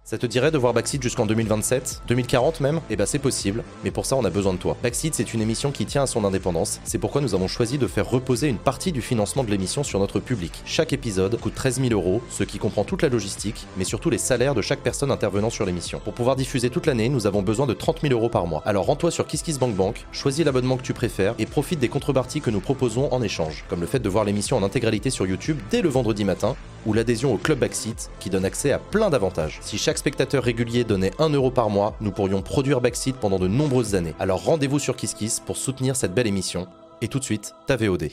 Ça te dirait de voir Backseat jusqu'en 2027, 2040 même? Eh ben c'est possible, mais pour ça on a besoin de toi. Backseat, c'est une émission qui tient à son indépendance, c'est pourquoi nous avons choisi de faire reposer une partie du financement de l'émission sur notre public. Chaque épisode coûte 13 000 €, ce qui comprend toute la logistique, mais surtout les salaires de chaque personne intervenant sur l'émission. Pour pouvoir diffuser toute l'année, nous avons besoin de 30 000 € par mois. Alors rends-toi sur KissKissBankBank, choisis l'abonnement que tu préfères et profite des contreparties que nous proposons en échange, comme le fait de voir l'émission en intégralité sur YouTube dès le vendredi matin, ou l'adhésion au Club Backseat qui donne accès à plein d'avantages. Si chaque spectateur régulier donnait 1 € par mois, nous pourrions produire Backseat pendant de nombreuses années. Alors rendez-vous sur KissKiss pour soutenir cette belle émission. Et tout de suite, ta VOD.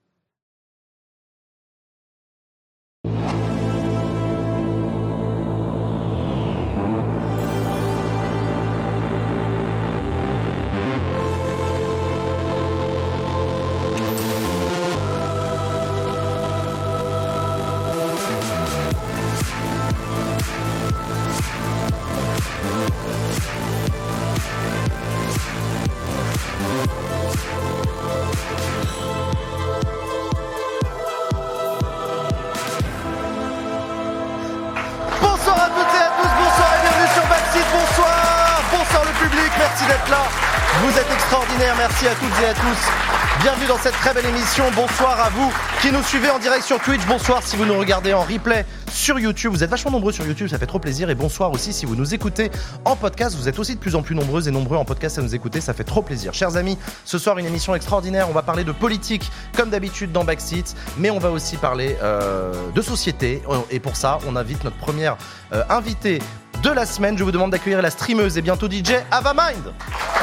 Merci d'être là, vous êtes extraordinaires, merci à toutes et à tous. Bienvenue dans cette très belle émission, bonsoir à vous qui nous suivez en direct sur Twitch, bonsoir si vous nous regardez en replay sur YouTube, vous êtes vachement nombreux sur YouTube, ça fait trop plaisir, et bonsoir aussi si vous nous écoutez en podcast, vous êtes aussi de plus en plus nombreuses et nombreux en podcast à nous écouter, ça fait trop plaisir. Chers amis, ce soir une émission extraordinaire, on va parler de politique comme d'habitude dans Backseat, mais on va aussi parler de société, et pour ça on invite notre première invitée de la semaine. Je vous demande d'accueillir la streameuse et bientôt DJ Avamind.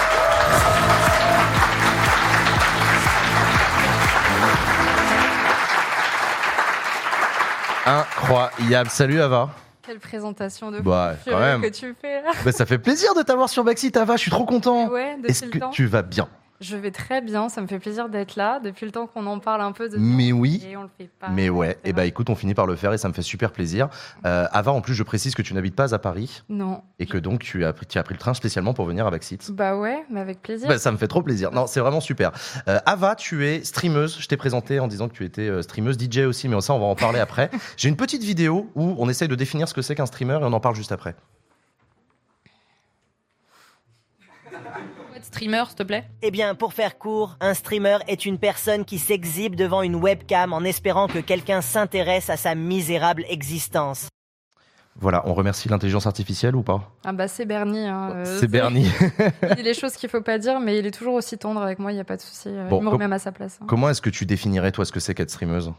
Incroyable. Salut Ava. Quelle présentation de quand même. que tu fais là. Bah, ça fait plaisir de t'avoir sur Backseat, Ava. Je suis trop content. Ouais, Est-ce que tu vas bien? Je vais très bien, ça me fait plaisir d'être là. Depuis le temps qu'on en parle un peu de mais oui, et on le fait pas. Mais ouais, et bah écoute, on finit par le faire et ça me fait super plaisir. Ava, en plus, je précise que tu n'habites pas à Paris. Non. Et que donc tu as pris le train spécialement pour venir à Backseat. Bah ouais, mais avec plaisir. Bah, ça me fait trop plaisir. Non, c'est vraiment super. Ava, tu es streameuse. Je t'ai présenté en disant que tu étais streameuse, DJ aussi, mais ça, on va en parler après. J'ai une petite vidéo où on essaye de définir ce que c'est qu'un streamer et on en parle juste après. Streamer, s'il te plaît? Eh bien, pour faire court, un streamer est une personne qui s'exhibe devant une webcam en espérant que quelqu'un s'intéresse à sa misérable existence. Voilà, on remercie l'intelligence artificielle ou pas? Ah bah c'est Bernie. C'est Bernie. Il dit les choses qu'il faut pas dire, mais il est toujours aussi tendre avec moi, il n'y a pas de souci. Bon, il me remet à sa place. Comment est-ce que tu définirais, toi, ce que c'est qu'être streameuse?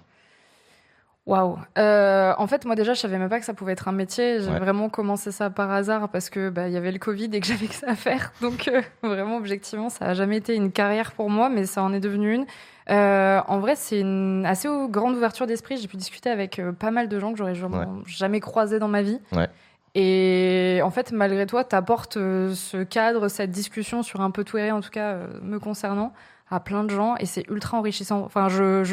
Waouh. En fait, moi déjà, je savais même pas que ça pouvait être un métier. J'ai vraiment commencé ça par hasard parce que il y avait le Covid et que j'avais que ça à faire. Donc vraiment, objectivement, ça a jamais été une carrière pour moi, mais ça en est devenu une. En vrai, c'est une assez grande ouverture d'esprit. J'ai pu discuter avec pas mal de gens que j'aurais jamais croisés dans ma vie. Ouais. Et en fait, malgré toi, t'apportes ce cadre, cette discussion sur un peu tout et rien, en tout cas me concernant, à plein de gens, et c'est ultra enrichissant. Enfin,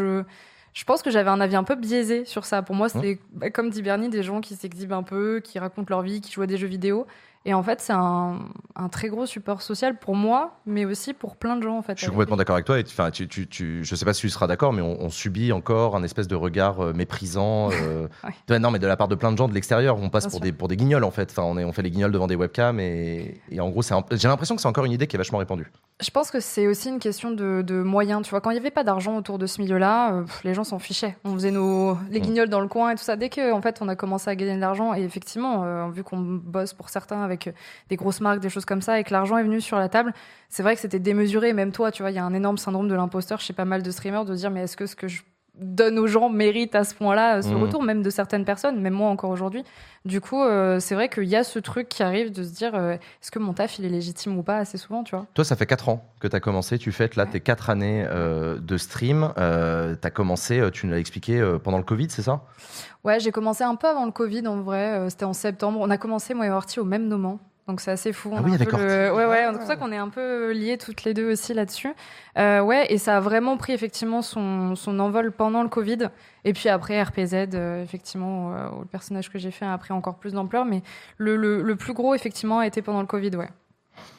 je pense que j'avais un avis un peu biaisé sur ça. Pour moi, c'était, comme dit Bernie, des gens qui s'exhibent un peu, qui racontent leur vie, qui jouent à des jeux vidéo. Et en fait, c'est un très gros support social pour moi, mais aussi pour plein de gens. En fait, je suis complètement d'accord avec toi. Enfin, je sais pas si tu seras d'accord, mais on subit encore un espèce de regard méprisant. Non, mais de la part de plein de gens de l'extérieur. On passe pour des guignols, en fait. Enfin, on fait les guignols devant des webcams. Et en gros, j'ai l'impression que c'est encore une idée qui est vachement répandue. Je pense que c'est aussi une question de moyens. Tu vois, quand il n'y avait pas d'argent autour de ce milieu-là, les gens s'en fichaient. On faisait les guignols dans le coin et tout ça. Dès qu'en fait, on a commencé à gagner de l'argent, et effectivement, vu qu'on bosse pour certains avec des grosses marques, des choses comme ça, et que l'argent est venu sur la table, c'est vrai que c'était démesuré. Même toi, tu vois, il y a un énorme syndrome de l'imposteur chez pas mal de streamers, de dire mais est-ce que ce que je donne aux gens mérite à ce point-là ce retour, même de certaines personnes, même moi encore aujourd'hui. Du coup, c'est vrai qu'il y a ce truc qui arrive de se dire est-ce que mon taf il est légitime ou pas, assez souvent, tu vois. Toi, ça fait 4 ans que tu as commencé, tu fêtes là tes 4 années de stream. Tu as commencé, tu nous l'as expliqué, pendant le Covid, c'est ça? Ouais, j'ai commencé un peu avant le Covid en vrai, c'était en septembre. On a commencé, moi et Horty, au même moment. Donc c'est assez fou. Ah oui, d'accord. Ouais, c'est pour ça qu'on est un peu liés toutes les deux aussi là-dessus. Ouais, et ça a vraiment pris effectivement son envol pendant le Covid. Et puis après RPZ, effectivement, où le personnage que j'ai fait a pris encore plus d'ampleur. Mais le plus gros, effectivement, a été pendant le Covid, ouais.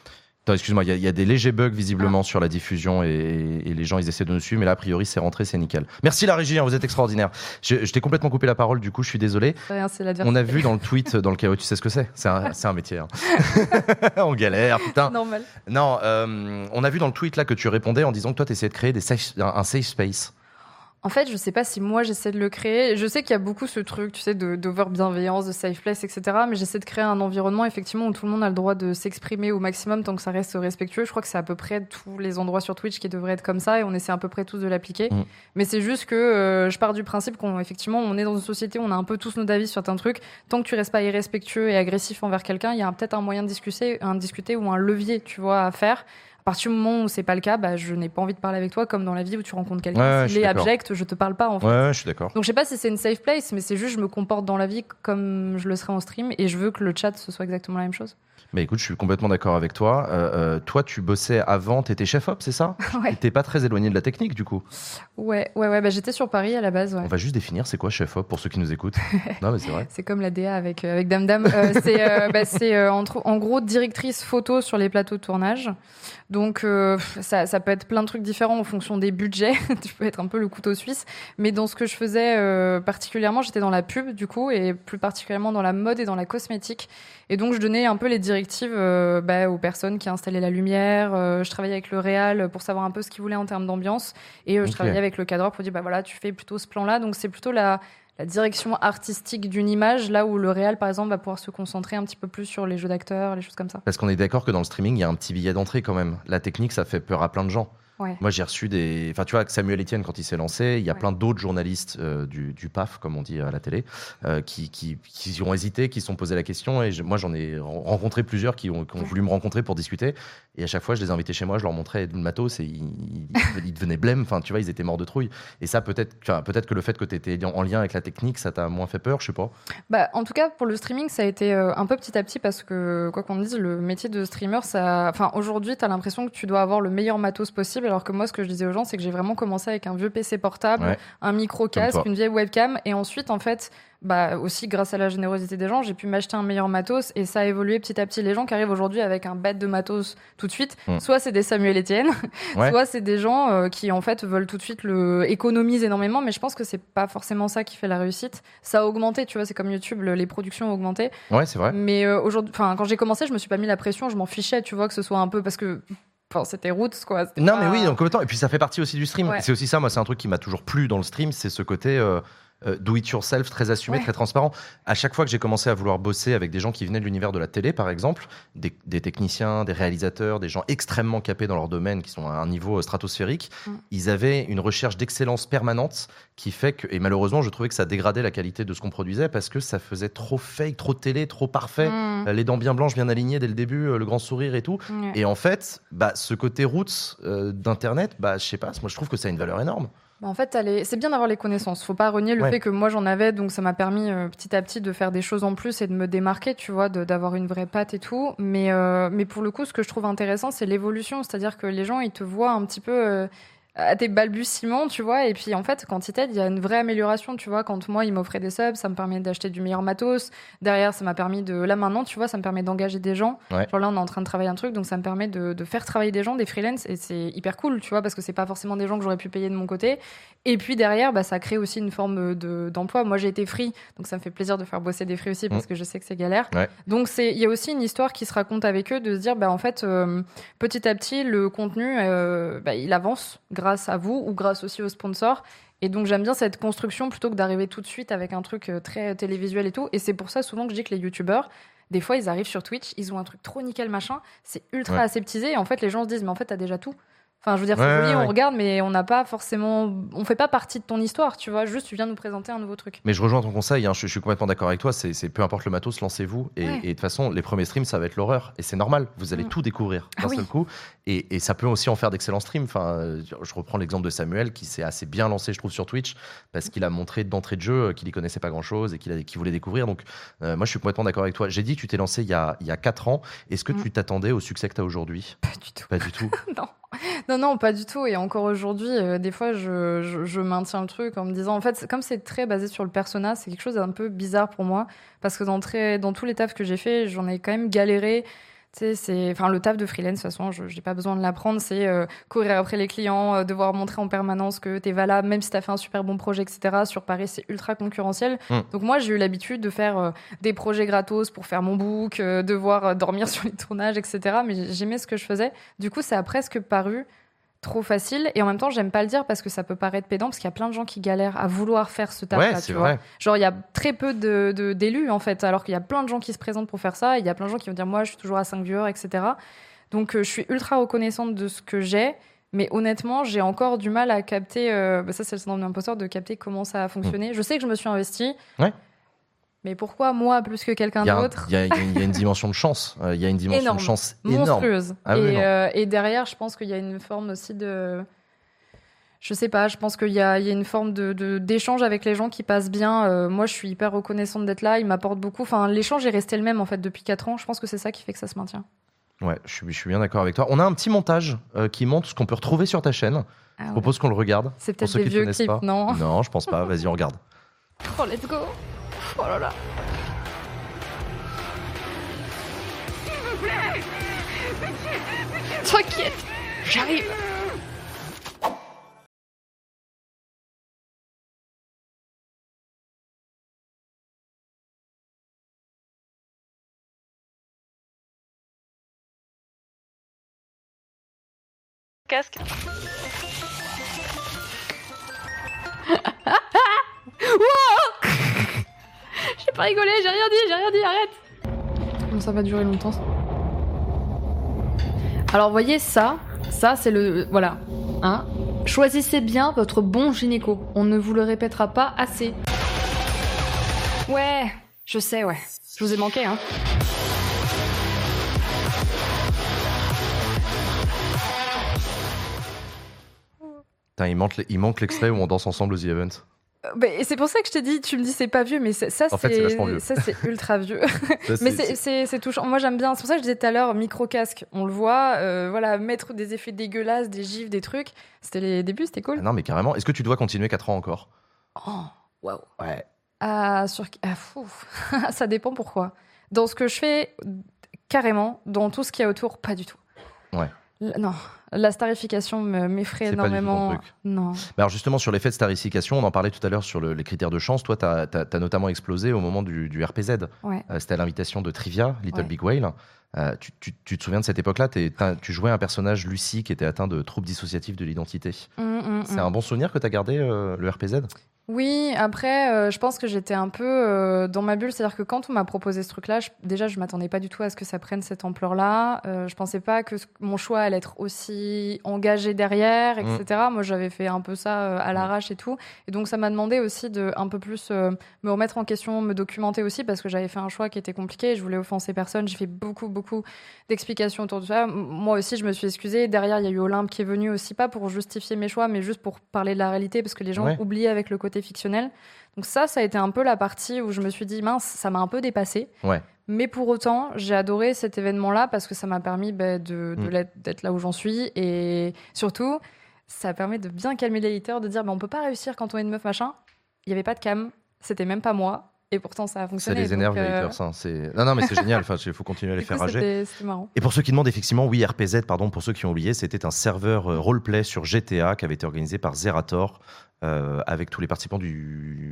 Attends, excuse-moi, il y a des légers bugs visiblement sur la diffusion et les gens ils essaient de nous suivre, mais là a priori c'est rentré, c'est nickel. Merci la régie, vous êtes extraordinaire. Je t'ai complètement coupé la parole, du coup je suis désolé. Rien, c'est on a vu dans le tweet dans le chaos, tu sais ce que c'est un métier. Hein. On galère, putain. Normal. Non, on a vu dans le tweet là que tu répondais en disant que toi tu essayais de créer un safe space. En fait, je sais pas si moi j'essaie de le créer. Je sais qu'il y a beaucoup ce truc, tu sais, d'over-bienveillance, de safe place, etc. Mais j'essaie de créer un environnement, effectivement, où tout le monde a le droit de s'exprimer au maximum tant que ça reste respectueux. Je crois que c'est à peu près tous les endroits sur Twitch qui devraient être comme ça et on essaie à peu près tous de l'appliquer. Mais c'est juste que je pars du principe qu'effectivement, on est dans une société où on a un peu tous nos avis sur certains trucs. Tant que tu restes pas irrespectueux et agressif envers quelqu'un, il y a peut-être un moyen de discuter ou un levier, tu vois, à faire. À partir du moment où c'est pas le cas, je n'ai pas envie de parler avec toi, comme dans la vie où tu rencontres quelqu'un. S'il est abject, je te parle pas, en fait. Ouais, je suis d'accord. Donc je sais pas si c'est une safe place, mais c'est juste je me comporte dans la vie comme je le serais en stream et je veux que le chat ce soit exactement la même chose. Mais écoute, je suis complètement d'accord avec toi. Toi, tu bossais avant, t'étais chef-op, c'est ça? Ouais. T'es pas très éloigné de la technique, du coup? Ouais, j'étais sur Paris à la base. Ouais. On va juste définir c'est quoi chef-op pour ceux qui nous écoutent. Non, mais c'est vrai. C'est comme la DA avec Dame Dame. C'est en gros directrice photo sur les plateaux de tournage. Donc ça peut être plein de trucs différents en fonction des budgets. Tu peux être un peu le couteau suisse. Mais dans ce que je faisais particulièrement, j'étais dans la pub du coup et plus particulièrement dans la mode et dans la cosmétique. Et donc je donnais un peu les directives aux personnes qui installaient la lumière. Je travaillais avec le réal pour savoir un peu ce qu'ils voulaient en termes d'ambiance. Et je travaillais avec le cadreur pour dire voilà, tu fais plutôt ce plan-là. Donc c'est plutôt la direction artistique d'une image, là où le réal, par exemple, va pouvoir se concentrer un petit peu plus sur les jeux d'acteurs, les choses comme ça. Parce qu'on est d'accord que dans le streaming, il y a un petit billet d'entrée quand même. La technique, ça fait peur à plein de gens. Ouais. Moi, j'ai reçu des... Enfin, tu vois, Samuel Etienne, quand il s'est lancé, il y a plein d'autres journalistes du PAF, comme on dit à la télé, qui ont hésité, qui se sont posé la question. Et moi, j'en ai rencontré plusieurs qui ont voulu me rencontrer pour discuter. Et à chaque fois, je les invitais chez moi, je leur montrais le matos et ils devenaient blême. Enfin, tu vois, ils étaient morts de trouille. Et ça, peut-être que le fait que tu étais en lien avec la technique, ça t'a moins fait peur, je sais pas. En tout cas, pour le streaming, ça a été un peu petit à petit parce que, quoi qu'on dise, le métier de streamer, aujourd'hui, tu as l'impression que tu dois avoir le meilleur matos possible. Alors que moi, ce que je disais aux gens, c'est que j'ai vraiment commencé avec un vieux PC portable, un micro-casque, une vieille webcam. Et ensuite, en fait, aussi grâce à la générosité des gens, j'ai pu m'acheter un meilleur matos et ça a évolué petit à petit. Les gens qui arrivent aujourd'hui avec un bête de matos tout de suite, soit c'est des Samuel Etienne, soit c'est des gens qui en fait veulent tout de suite économisent énormément, mais je pense que c'est pas forcément ça qui fait la réussite. Ça a augmenté, tu vois, c'est comme YouTube, les productions ont augmenté. Ouais, c'est vrai. Mais aujourd'hui, quand j'ai commencé, je me suis pas mis la pression, je m'en fichais, tu vois, que ce soit un peu parce que c'était roots, quoi. Non, mais oui, en même temps. Et puis ça fait partie aussi du stream. Ouais. C'est aussi ça, moi, c'est un truc qui m'a toujours plu dans le stream, c'est ce côté do it yourself, très assumé, très transparent. À chaque fois que j'ai commencé à vouloir bosser avec des gens qui venaient de l'univers de la télé, par exemple, des techniciens, des réalisateurs, des gens extrêmement capés dans leur domaine, qui sont à un niveau stratosphérique, ils avaient une recherche d'excellence permanente qui fait que, et malheureusement, je trouvais que ça dégradait la qualité de ce qu'on produisait parce que ça faisait trop fake, trop télé, trop parfait, les dents bien blanches, bien alignées dès le début, le grand sourire et tout. Et en fait, ce côté roots d'Internet, je sais pas, moi je trouve que ça a une valeur énorme. En fait, c'est bien d'avoir les connaissances. Faut pas renier le fait que moi j'en avais, donc ça m'a permis petit à petit de faire des choses en plus et de me démarquer, tu vois, d'avoir une vraie patte et tout. Mais pour le coup, ce que je trouve intéressant, c'est l'évolution, c'est-à-dire que les gens ils te voient un petit peu à tes balbutiements, tu vois, et puis en fait, quand ils t'aident, il y a une vraie amélioration, tu vois. Quand moi, ils m'offraient des subs, ça me permet d'acheter du meilleur matos. Derrière, ça m'a permis là maintenant, tu vois, ça me permet d'engager des gens. Genre là, on est en train de travailler un truc, donc ça me permet de faire travailler des gens, des freelance, et c'est hyper cool, tu vois, parce que c'est pas forcément des gens que j'aurais pu payer de mon côté. Et puis derrière, ça crée aussi une forme d'emploi. Moi, j'ai été free, donc ça me fait plaisir de faire bosser des free aussi, parce que je sais que c'est galère. Donc il y a aussi une histoire qui se raconte avec eux, de se dire, en fait, petit à petit, le contenu, il avance grâce à vous ou grâce aussi aux sponsors. Et donc j'aime bien cette construction plutôt que d'arriver tout de suite avec un truc très télévisuel et tout. Et c'est pour ça souvent que je dis que les youtubeurs, des fois ils arrivent sur Twitch, ils ont un truc trop nickel machin, c'est ultra aseptisé et en fait les gens se disent mais en fait t'as déjà tout. Enfin, je veux dire, c'est joli, on regarde, mais on n'a pas forcément... On fait pas partie de ton histoire, tu vois. Juste, tu viens nous présenter un nouveau truc. Mais je rejoins ton conseil, hein, je suis complètement d'accord avec toi. C'est peu importe le matos, lancez-vous. Et de toute façon, les premiers streams, ça va être l'horreur. Et c'est normal, vous allez tout découvrir d'un seul coup. Et ça peut aussi en faire d'excellents streams. Enfin, je reprends l'exemple de Samuel, qui s'est assez bien lancé, je trouve, sur Twitch, parce qu'il a montré d'entrée de jeu qu'il y connaissait pas grand-chose et qu'il voulait découvrir. Donc, moi, je suis complètement d'accord avec toi. J'ai dit que tu t'es lancé il y a 4 ans. Est-ce que tu t'attendais au succès que tu as aujourd'hui ? Pas du tout. Pas du tout. Non, pas du tout. Et encore aujourd'hui, des fois, je maintiens le truc en me disant, en fait, comme c'est très basé sur le persona, c'est quelque chose d'un peu bizarre pour moi. Parce que dans tous les tafs que j'ai fait, j'en ai quand même galéré. Enfin, le taf de freelance, de toute façon, je n'ai pas besoin de l'apprendre. C'est courir après les clients, devoir montrer en permanence que tu es valable, même si tu as fait un super bon projet, etc. Sur Paris, c'est ultra concurrentiel. Donc moi, j'ai eu l'habitude de faire des projets gratos pour faire mon book, devoir dormir sur les tournages, etc. Mais j'aimais ce que je faisais. Du coup, ça a presque paru trop facile. Et en même temps, j'aime pas le dire parce que ça peut paraître pédant, parce qu'il y a plein de gens qui galèrent à vouloir faire ce taf-là. Ouais, c'est vrai. Genre, il y a très peu d'élus, en fait, alors qu'il y a plein de gens qui se présentent pour faire ça. Il y a plein de gens qui vont dire, moi, je suis toujours à 5 viewers, etc. Donc, je suis ultra reconnaissante de ce que j'ai. Mais honnêtement, j'ai encore du mal à capter... ça, c'est le syndrome de l'imposteur, de capter comment ça a fonctionné. Je sais que je me suis investie. Ouais. Mais pourquoi moi plus que quelqu'un d'autre ? Il y a une dimension de chance. Il y a une dimension de chance énorme. Monstrueuse. Et derrière, je pense qu'il y a une forme aussi de... Je sais pas, je pense qu'il y a une forme d'échange avec les gens qui passe bien. Moi, je suis hyper reconnaissante d'être là. Ils m'apportent beaucoup. Enfin, l'échange est resté le même, en fait, depuis 4 ans. Je pense que c'est ça qui fait que ça se maintient. Ouais, je suis bien d'accord avec toi. On a un petit montage qui montre ce qu'on peut retrouver sur ta chaîne. Je propose qu'on le regarde. C'est peut-être des vieux clips, non ? Non, je pense pas. Vas-y, on regarde. Oh, let's go. Oh là là. S'il vous plaît. T'inquiète, j'arrive. Casque. J'ai pas rigolé, j'ai rien dit, arrête. Comment ça va durer longtemps ça ? Alors voyez ça c'est le... Voilà. Hein ? Choisissez bien votre bon gynéco. On ne vous le répétera pas assez. Ouais, je sais, ouais. Je vous ai manqué, hein. Putain, il manque l'extrait où on danse ensemble aux The Event. C'est pour ça que je t'ai dit, tu me dis c'est pas vieux, mais ça c'est vachement vieux. Ça c'est ultra vieux. Mais c'est touchant. Moi j'aime bien. C'est pour ça que je disais tout à l'heure micro casque. On le voit, voilà, mettre des effets dégueulasses, des gifs, des trucs. C'était les débuts, c'était cool. Ah non mais carrément. Est-ce que tu dois continuer 4 ans encore ? Oh, waouh. Ouais. Ça dépend pourquoi. Dans ce que je fais, carrément. Dans tout ce qu'il y a autour, pas du tout. Ouais. Non, la starification m'effraie énormément. Pas du tout ton truc. Non. Alors justement, sur l'effet de starification, on en parlait tout à l'heure sur les critères de chance. Toi, tu as notamment explosé au moment du RPZ. Ouais. C'était à l'invitation de Trivia, Little Big Whale. Tu te souviens de cette époque-là ? Tu jouais un personnage, Lucie, qui était atteint de troubles dissociatifs de l'identité. C'est un bon souvenir que tu as gardé, le RPZ ? Oui, après, je pense que j'étais un peu dans ma bulle. C'est-à-dire que quand on m'a proposé ce truc-là, déjà, je m'attendais pas du tout à ce que ça prenne cette ampleur-là. Je pensais pas que mon choix allait être aussi engagé derrière, etc. Moi, j'avais fait un peu ça à l'arrache et tout. Et donc, ça m'a demandé aussi de un peu plus me remettre en question, me documenter aussi, parce que j'avais fait un choix qui était compliqué. Je voulais offenser personne. J'ai fait beaucoup d'explications autour de ça. Moi aussi, je me suis excusée. Derrière, il y a eu Olympe qui est venu aussi, pas pour justifier mes choix, mais juste pour parler de la réalité, parce que les gens oublient avec le côté fictionnel. Donc ça a été un peu la partie où je me suis dit, mince, ça m'a un peu dépassée. Ouais. Mais pour autant, j'ai adoré cet événement-là parce que ça m'a permis d'être là où j'en suis. Et surtout, ça permet de bien calmer les haters, de dire, on peut pas réussir quand on est une meuf, machin. Il y avait pas de cam, c'était même pas moi. Et pourtant, ça a fonctionné. Ça les énerve, les haters. Non, mais c'est génial. Il faut continuer à les faire rager. C'était marrant. Et pour ceux qui demandent, effectivement, oui, RPZ, pardon, pour ceux qui ont oublié, c'était un serveur roleplay sur GTA qui avait été organisé par Zerator. Avec tous les participants du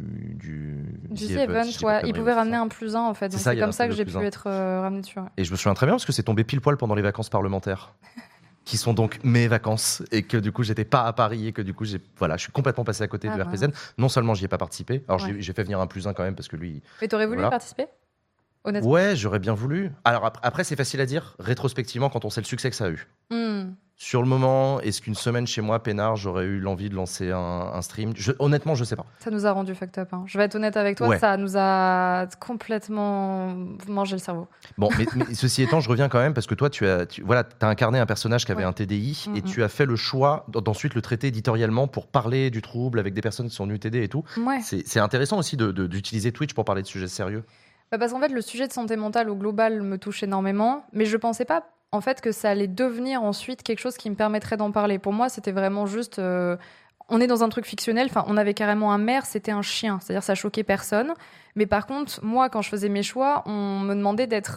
The Event, ils pouvaient ramener un +1 en fait. Donc c'est comme ça que j'ai pu être ramené dessus. Ouais. Et je me souviens très bien parce que c'est tombé pile poil pendant les vacances parlementaires, qui sont donc mes vacances, et que du coup j'étais pas à Paris et que du coup je suis complètement passé à côté de RPZ. Non seulement j'y ai pas participé, alors j'ai fait venir un +1 quand même parce que lui. Mais t'aurais voulu participer ? Honnêtement. Ouais, j'aurais bien voulu. Alors après, c'est facile à dire rétrospectivement quand on sait le succès que ça a eu. Sur le moment, est-ce qu'une semaine chez moi, peinard, j'aurais eu l'envie de lancer un stream ? Honnêtement, je sais pas. Ça nous a rendu fucked up. Je vais être honnête avec toi, ça nous a complètement mangé le cerveau. Bon, mais ceci étant, je reviens quand même parce que toi, tu as incarné un personnage qui avait un TDI et tu as fait le choix d'ensuite le traiter éditorialement pour parler du trouble avec des personnes qui sont venues t'aider et tout. Ouais. C'est intéressant aussi d'utiliser Twitch pour parler de sujets sérieux. Parce qu'en fait, le sujet de santé mentale au global me touche énormément, mais je pensais pas en fait que ça allait devenir ensuite quelque chose qui me permettrait d'en parler. Pour moi, c'était vraiment juste... on est dans un truc fictionnel, on avait carrément un maire, c'était un chien, c'est-à-dire ça choquait personne. Mais par contre, moi, quand je faisais mes choix, on me demandait d'être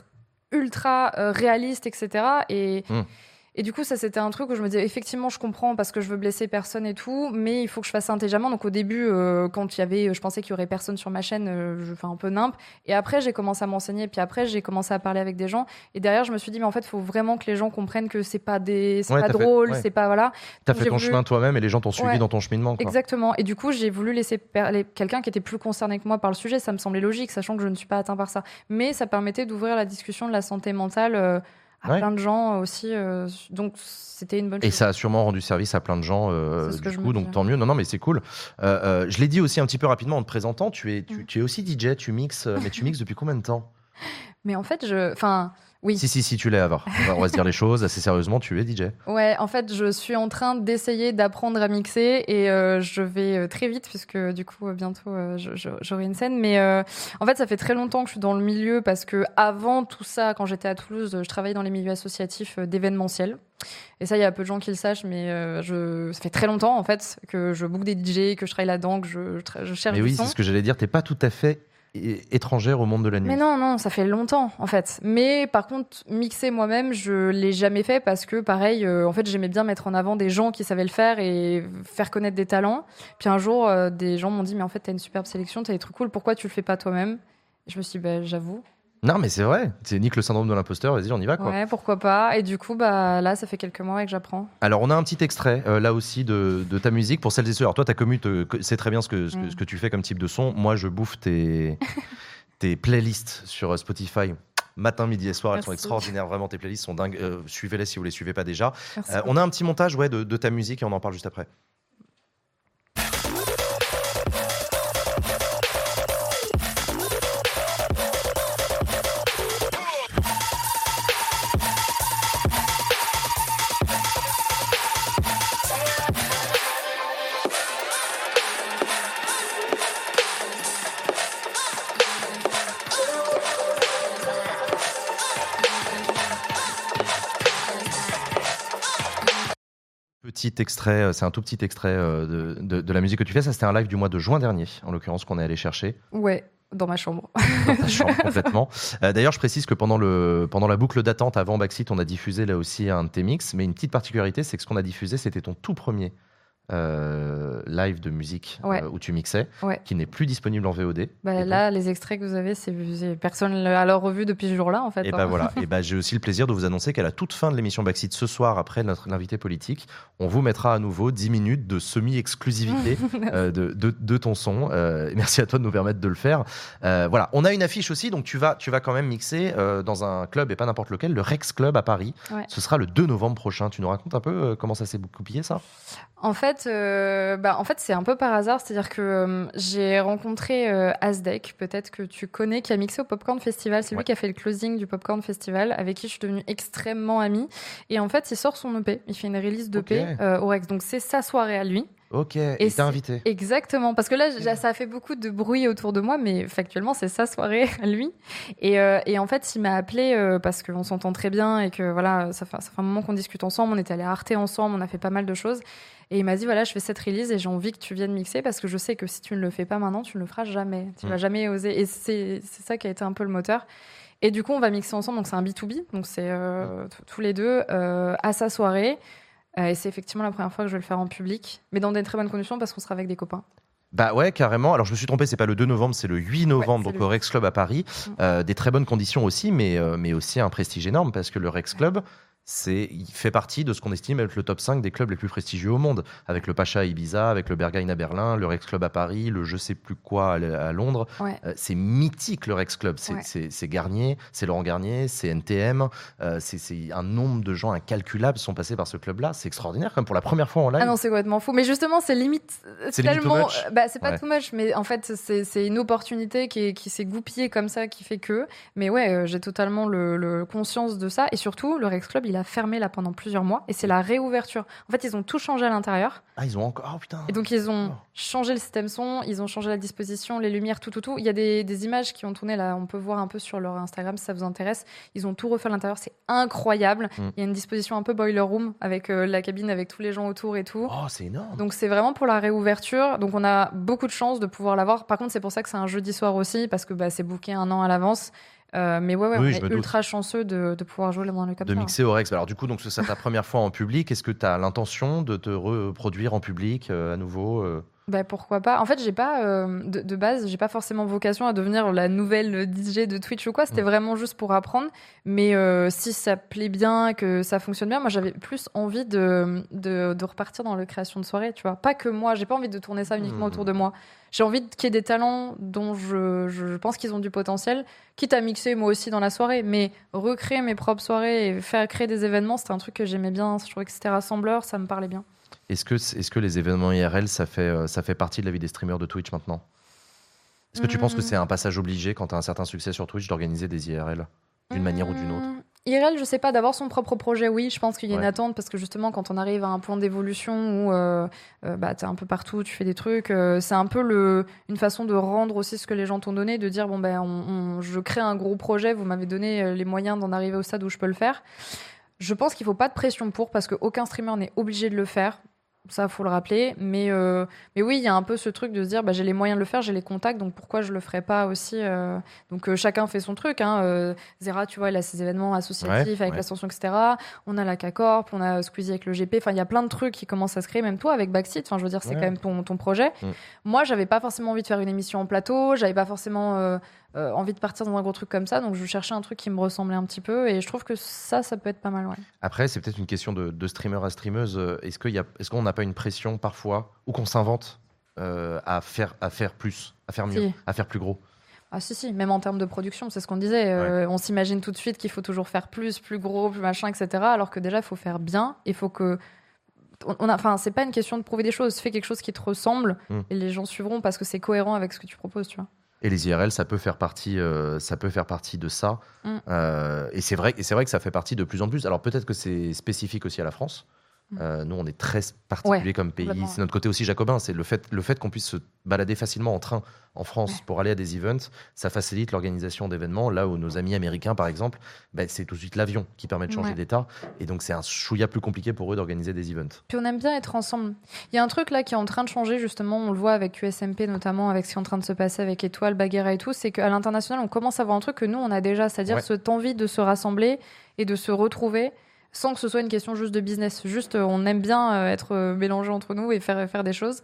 ultra réaliste, etc. Et du coup, ça, c'était un truc où je me disais, effectivement, je comprends parce que je veux blesser personne et tout, mais il faut que je fasse ça intelligemment. Donc, au début, quand je pensais qu'il y aurait personne sur ma chaîne, je fais un peu nimp. Et après, j'ai commencé à m'enseigner. Puis après, j'ai commencé à parler avec des gens. Et derrière, je me suis dit, mais en fait, il faut vraiment que les gens comprennent que c'est pas drôle, c'est pas, voilà. T'as fait ton chemin toi-même et les gens t'ont suivi dans ton cheminement, quoi. Exactement. Et du coup, j'ai voulu laisser quelqu'un qui était plus concerné que moi par le sujet. Ça me semblait logique, sachant que je ne suis pas atteint par ça. Mais ça permettait d'ouvrir la discussion de la santé mentale, à plein de gens aussi, donc c'était une bonne chose. Et ça a sûrement rendu service à plein de gens, du coup, donc tant mieux. Non, mais c'est cool. Je l'ai dit aussi un petit peu rapidement en te présentant, tu es aussi DJ, tu mixes, mais tu mixes depuis combien de temps ? Mais en fait, oui. Si, tu l'es, Avar. On va se dire les choses assez sérieusement, tu es DJ. Ouais, en fait, je suis en train d'essayer d'apprendre à mixer et je vais très vite puisque du coup, bientôt, j'aurai une scène. Mais en fait, ça fait très longtemps que je suis dans le milieu parce que avant tout ça, quand j'étais à Toulouse, je travaillais dans les milieux associatifs d'événementiel. Et ça, il y a peu de gens qui le sachent, mais ça fait très longtemps, en fait, que je book des DJ, que je travaille là-dedans, que je cherche mais du oui, son. c'est ce que j'allais dire, t'es pas tout à fait étrangère au monde de la nuit. Mais non, ça fait longtemps en fait. Mais par contre, mixer moi-même, je l'ai jamais fait parce que pareil, en fait, j'aimais bien mettre en avant des gens qui savaient le faire et faire connaître des talents. Puis un jour, des gens m'ont dit, mais en fait, t'as une superbe sélection, t'as des trucs cool, pourquoi tu le fais pas toi-même ? Et je me suis dit, j'avoue. Non, mais c'est vrai, c'est nique le syndrome de l'imposteur, vas-y, on y va, quoi. Ouais, pourquoi pas. Et du coup, là, ça fait quelques mois que j'apprends. Alors, on a un petit extrait, là aussi, de ta musique. Pour celles et ceux, alors toi, ta commu, c'est très bien ce que tu fais comme type de son. Moi, je bouffe tes playlists sur Spotify. Matin, midi et soir, elles sont extraordinaires. Vraiment, tes playlists sont dingues. Suivez-les si vous les suivez pas déjà. On a un petit montage de ta musique et on en parle juste après. Petit extrait, c'est un tout petit extrait de la musique que tu fais. Ça, c'était un live du mois de juin dernier, en l'occurrence, qu'on est allé chercher. Ouais, dans ma chambre. Dans ta chambre, complètement. D'ailleurs, je précise que pendant la boucle d'attente avant Backseat, on a diffusé là aussi un de tes mix. Mais une petite particularité, c'est que ce qu'on a diffusé, c'était ton tout premier live de musique où tu mixais, qui n'est plus disponible en VOD. Là, les extraits que vous avez, personne l'a alors revu depuis ce jour-là, en fait. Et voilà. Et j'ai aussi le plaisir de vous annoncer qu'à la toute fin de l'émission Backseat ce soir, après l'invité politique, on vous mettra à nouveau 10 minutes de semi-exclusivité de ton son. Merci à toi de nous permettre de le faire. Voilà, on a une affiche aussi, donc tu vas quand même mixer dans un club et pas n'importe lequel, le Rex Club à Paris. Ouais. Ce sera le 2 novembre prochain. Tu nous racontes un peu comment ça s'est goupillé, ça ? En fait, c'est un peu par hasard, c'est-à-dire que j'ai rencontré Asdek, peut-être que tu connais, qui a mixé au Popcorn Festival. C'est lui qui a fait le closing du Popcorn Festival, avec qui je suis devenue extrêmement amie. Et en fait, il sort son EP, il fait une release d'EP au Rex. Donc c'est sa soirée à lui. Ok, et t'as invité. Exactement, parce que là, ça a fait beaucoup de bruit autour de moi, mais factuellement, c'est sa soirée à lui. Et en fait, il m'a appelé parce qu'on s'entend très bien et que voilà, ça fait un moment qu'on discute ensemble. On était allés à Arte ensemble, on a fait pas mal de choses. Et il m'a dit, voilà, je fais cette release et j'ai envie que tu viennes mixer parce que je sais que si tu ne le fais pas maintenant, tu ne le feras jamais. Tu vas jamais oser. Et c'est ça qui a été un peu le moteur. Et du coup, on va mixer ensemble. Donc, c'est un B2B. Donc, c'est tous les deux à sa soirée. Et c'est effectivement la première fois que je vais le faire en public. Mais dans des très bonnes conditions parce qu'on sera avec des copains. Bah ouais, carrément. Alors, je me suis trompé, c'est pas le 2 novembre, c'est le 8 novembre, donc au Rex Club à Paris. Des très bonnes conditions aussi, mais aussi un prestige énorme parce que le Rex Club, il fait partie de ce qu'on estime être le top 5 des clubs les plus prestigieux au monde, avec le Pacha à Ibiza, avec le Berghain à Berlin, le Rex Club à Paris, le je sais plus quoi à Londres. C'est mythique, le Rex Club. C'est Garnier, c'est Laurent Garnier, c'est NTM, c'est un nombre de gens incalculables sont passés par ce club-là. C'est extraordinaire, comme pour la première fois en live. Ah non, c'est complètement fou. Mais justement, c'est limite tellement... c'est pas too much, mais en fait, c'est une opportunité qui s'est goupillée comme ça, qui fait que... Mais ouais, j'ai totalement le conscience de ça. Et surtout, le Rex Club, il a fermé là pendant plusieurs mois et c'est la réouverture. En fait, ils ont tout changé à l'intérieur. Ah, ils ont encore... Oh putain. Et donc, ils ont changé le système son, ils ont changé la disposition, les lumières, tout. Il y a des images qui ont tourné là, on peut voir un peu sur leur Instagram si ça vous intéresse. Ils ont tout refait à l'intérieur, c'est incroyable. Il y a une disposition un peu boiler room avec la cabine, avec tous les gens autour et tout. Oh, c'est énorme. Donc, c'est vraiment pour la réouverture. Donc, on a beaucoup de chance de pouvoir l'avoir. Par contre, c'est pour ça que c'est un jeudi soir aussi parce que c'est booké un an à l'avance. Mais ouais, Oui, on je me est doute. ultra chanceux de pouvoir jouer dans le comme De ça. mixer au Rex. Alors du coup, donc c'est ta première fois en public. Est-ce que tu as l'intention de te reproduire en public à nouveau Bah, pourquoi pas. En fait, j'ai pas de base, j'ai pas forcément vocation à devenir la nouvelle DJ de Twitch ou quoi. C'était vraiment juste pour apprendre. Mais si ça plaît bien, que ça fonctionne bien, moi j'avais plus envie de repartir dans la création de soirée, tu vois. Pas que moi, j'ai pas envie de tourner ça uniquement autour de moi. J'ai envie qu'il y ait des talents dont je pense qu'ils ont du potentiel, quitte à mixer moi aussi dans la soirée, mais recréer mes propres soirées et faire créer des événements, c'était un truc que j'aimais bien. Je trouvais que c'était rassembleur, ça me parlait bien. Est-ce que les événements IRL, ça fait partie de la vie des streamers de Twitch maintenant ? Est-ce que tu penses que c'est un passage obligé quand tu as un certain succès sur Twitch d'organiser des IRL d'une manière ou d'une autre ? IRL, je sais pas, d'avoir son propre projet, oui, je pense qu'il y a une Ouais. attente parce que justement, quand on arrive à un point d'évolution où t'es un peu partout, tu fais des trucs, c'est un peu une façon de rendre aussi ce que les gens t'ont donné, de dire bon, je crée un gros projet, vous m'avez donné les moyens d'en arriver au stade où je peux le faire. Je pense qu'il faut pas de pression parce qu'aucun streamer n'est obligé de le faire. Ça, faut le rappeler. Mais oui, il y a un peu ce truc de se dire, j'ai les moyens de le faire, j'ai les contacts, donc pourquoi je le ferais pas aussi Donc chacun fait son truc. Zera, tu vois, il a ses événements associatifs avec l'ascension, etc. On a la K-Corp, on a Squeezie avec le GP. Enfin, il y a plein de trucs qui commencent à se créer, même toi avec Backseat. Enfin, je veux dire, c'est quand même ton projet. Moi, j'avais pas forcément envie de faire une émission en plateau. J'avais pas forcément envie de partir dans un gros truc comme ça. Donc, je cherchais un truc qui me ressemblait un petit peu. Et je trouve que ça peut être pas mal, ouais. Après, c'est peut-être une question de streamer à streameuse. Est-ce qu'on n'a pas une pression parfois ou qu'on s'invente à faire plus, à faire mieux, à faire plus gros ? Ah si, même en termes de production, c'est ce qu'on disait. On s'imagine tout de suite qu'il faut toujours faire plus gros, plus machin, etc. Alors que déjà, il faut faire bien. Il faut que... c'est pas une question de prouver des choses. Fais quelque chose qui te ressemble et les gens suivront parce que c'est cohérent avec ce que tu proposes, tu vois. Et les IRL, ça peut faire partie de ça. Et c'est vrai que ça fait partie de plus en plus. Alors peut-être que c'est spécifique aussi à la France. Nous, on est très particulier comme pays. C'est notre côté aussi jacobin. C'est le fait qu'on puisse se balader facilement en train en France pour aller à des events. Ça facilite l'organisation d'événements. Là où nos amis américains, par exemple, c'est tout de suite l'avion qui permet de changer d'état. Et donc, c'est un chouïa plus compliqué pour eux d'organiser des events. Puis on aime bien être ensemble. Il y a un truc là qui est en train de changer, justement. On le voit avec USMP, notamment avec ce qui est en train de se passer avec Étoile, Baguera et tout. C'est qu'à l'international, on commence à voir un truc que nous, on a déjà. C'est-à-dire cette envie de se rassembler et de se retrouver. Sans que ce soit une question juste de business. Juste, on aime bien être mélangés entre nous et faire des choses.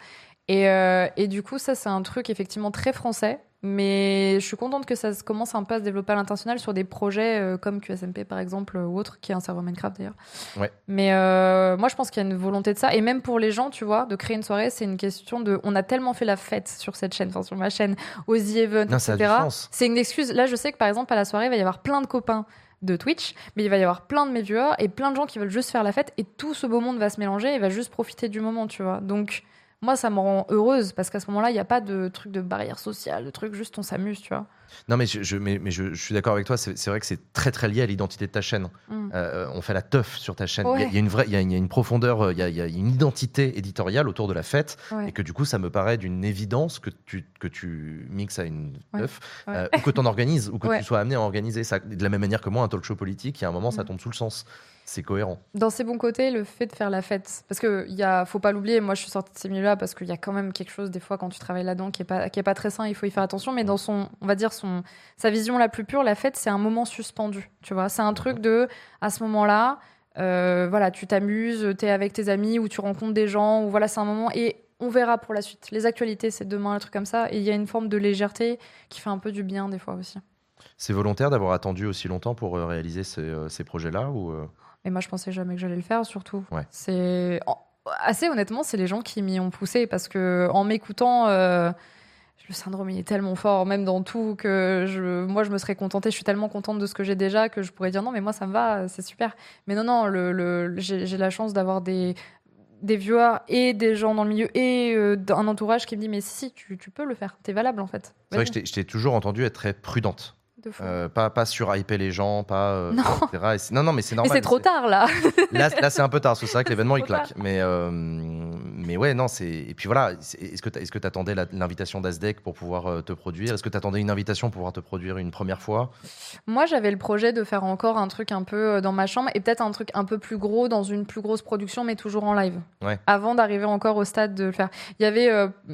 Et du coup, ça, c'est un truc effectivement très français. Mais je suis contente que ça commence un peu à se développer à l'international sur des projets comme QSMP, par exemple, ou autre, qui est un serveur Minecraft, d'ailleurs. Ouais. Mais moi, je pense qu'il y a une volonté de ça. Et même pour les gens, tu vois, de créer une soirée, c'est une question de... On a tellement fait la fête sur cette chaîne, sur ma chaîne, aux The Events, etc. C'est une excuse. Là, je sais que, par exemple, à la soirée, il va y avoir plein de copains de Twitch, mais il va y avoir plein de mes viewers et plein de gens qui veulent juste faire la fête et tout ce beau monde va se mélanger et va juste profiter du moment, tu vois. Donc moi, ça me rend heureuse parce qu'à ce moment-là, il n'y a pas de truc de barrière sociale, de truc juste on s'amuse, tu vois. Non, mais je suis d'accord avec toi. C'est vrai que c'est très très lié à l'identité de ta chaîne. On fait la teuf sur ta chaîne. Il y a une profondeur, il y a une identité éditoriale autour de la fête, et que du coup, ça me paraît d'une évidence que tu mixes à une teuf, ou que tu en organises, ou que tu sois amené à organiser ça. De la même manière que moi, un talk show politique, il y a un moment, ça tombe sous le sens. C'est cohérent. Dans ses bons côtés, le fait de faire la fête. Parce que faut pas l'oublier, moi je suis sortie de ces milieux-là parce qu'il y a quand même quelque chose, des fois, quand tu travailles là-dedans, qui est pas très sain, il faut y faire attention. Mais dans sa vision la plus pure, la fête, c'est un moment suspendu. Tu vois, c'est un truc à ce moment-là, tu t'amuses, t'es avec tes amis ou tu rencontres des gens, ou voilà, c'est un moment. Et on verra pour la suite. Les actualités, c'est demain, un truc comme ça. Et il y a une forme de légèreté qui fait un peu du bien, des fois aussi. C'est volontaire d'avoir attendu aussi longtemps pour réaliser ces projets-là ou Et moi, je pensais jamais que j'allais le faire, surtout. Ouais. Assez honnêtement, c'est les gens qui m'y ont poussé parce que en m'écoutant, le syndrome il est tellement fort, même dans tout, que moi je me serais contentée. Je suis tellement contente de ce que j'ai déjà que je pourrais dire non, mais moi ça me va, c'est super. Mais non, j'ai la chance d'avoir des viewers et des gens dans le milieu et un entourage qui me dit mais si, tu peux le faire, t'es valable en fait. C'est vrai que je t'ai toujours entendu être très prudente. Pas sur-hyper les gens, pas etc. Non, mais c'est normal. Mais c'est trop tard là. Là, c'est un peu tard, parce que c'est vrai que l'événement il claque. Mais mais ouais, non, et puis voilà, est-ce que tu attendais l'invitation d'Asdec pour pouvoir te produire? Est-ce que tu attendais une invitation pour pouvoir te produire une première fois? Moi, j'avais le projet de faire encore un truc un peu dans ma chambre et peut-être un truc un peu plus gros dans une plus grosse production, mais toujours en live. Ouais. Avant d'arriver encore au stade de le faire. Il y avait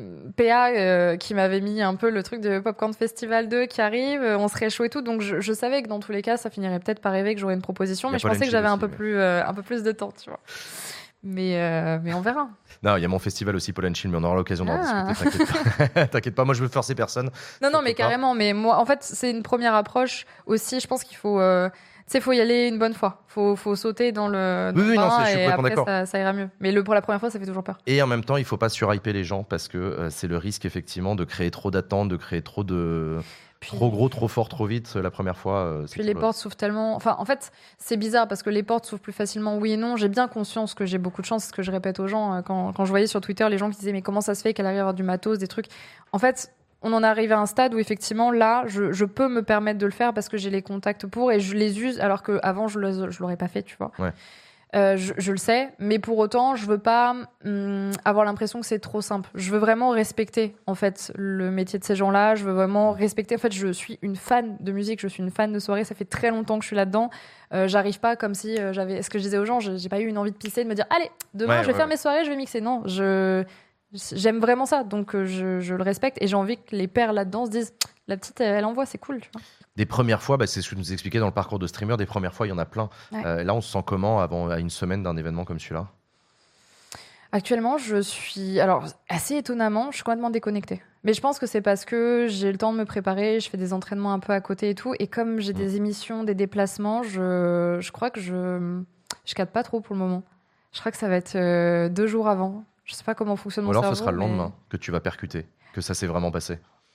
PA qui m'avait mis un peu le truc de Popcorn Festival 2 qui arrive, on serait chaud et tout, donc je savais que dans tous les cas, ça finirait peut-être par arriver que j'aurais une proposition, mais je pensais que j'avais un peu plus de temps, tu vois. Mais on verra. Non, il y a mon festival aussi, Paul & Chill, mais on aura l'occasion d'en discuter. T'inquiète pas, moi je veux forcer personne. Non, mais carrément. Mais moi, en fait, c'est une première approche aussi. Je pense qu'il faut, faut y aller une bonne fois. Faut sauter dans le. Oui, non, je suis et complètement après, d'accord. ça ira mieux. Mais pour la première fois, ça fait toujours peur. Et en même temps, il faut pas surhyper les gens parce que c'est le risque effectivement de créer trop d'attentes, de créer trop gros, trop fort, trop vite la première fois. Puis les portes s'ouvrent tellement. Enfin, en fait, c'est bizarre parce que les portes s'ouvrent plus facilement, oui et non. J'ai bien conscience que j'ai beaucoup de chance, ce que je répète aux gens quand je voyais sur Twitter les gens qui disaient mais comment ça se fait qu'elle arrive à avoir du matos, des trucs. En fait, on en arrive à un stade où effectivement là, je peux me permettre de le faire parce que j'ai les contacts pour et je les use alors qu'avant je l'aurais pas fait, tu vois. Ouais. Je le sais, mais pour autant, je veux pas avoir l'impression que c'est trop simple. Je veux vraiment respecter en fait le métier de ces gens-là. Je veux vraiment respecter. En fait, je suis une fan de musique, je suis une fan de soirée. Ça fait très longtemps que je suis là-dedans. J'arrive pas comme si j'avais. Ce que je disais aux gens, j'ai pas eu une envie de pisser, de me dire allez, demain je vais faire mes soirées, je vais mixer. Non, j'aime vraiment ça, donc je le respecte et j'ai envie que les pères là-dedans se disent la petite, elle envoie, c'est cool, tu vois. Des premières fois, c'est ce que tu nous expliquais dans le parcours de streamer, des premières fois, il y en a plein. Ouais. Là, on se sent comment à une semaine d'un événement comme celui-là? Actuellement, je suis... Alors, assez étonnamment, je suis complètement déconnectée. Mais je pense que c'est parce que j'ai le temps de me préparer, je fais des entraînements un peu à côté et tout. Et comme j'ai des émissions, des déplacements, je crois que je capte pas trop pour le moment. Je crois que ça va être 2 jours avant. Je sais pas comment fonctionne mon cerveau. Ou alors, ce sera le lendemain que tu vas percuter, que ça s'est vraiment passé.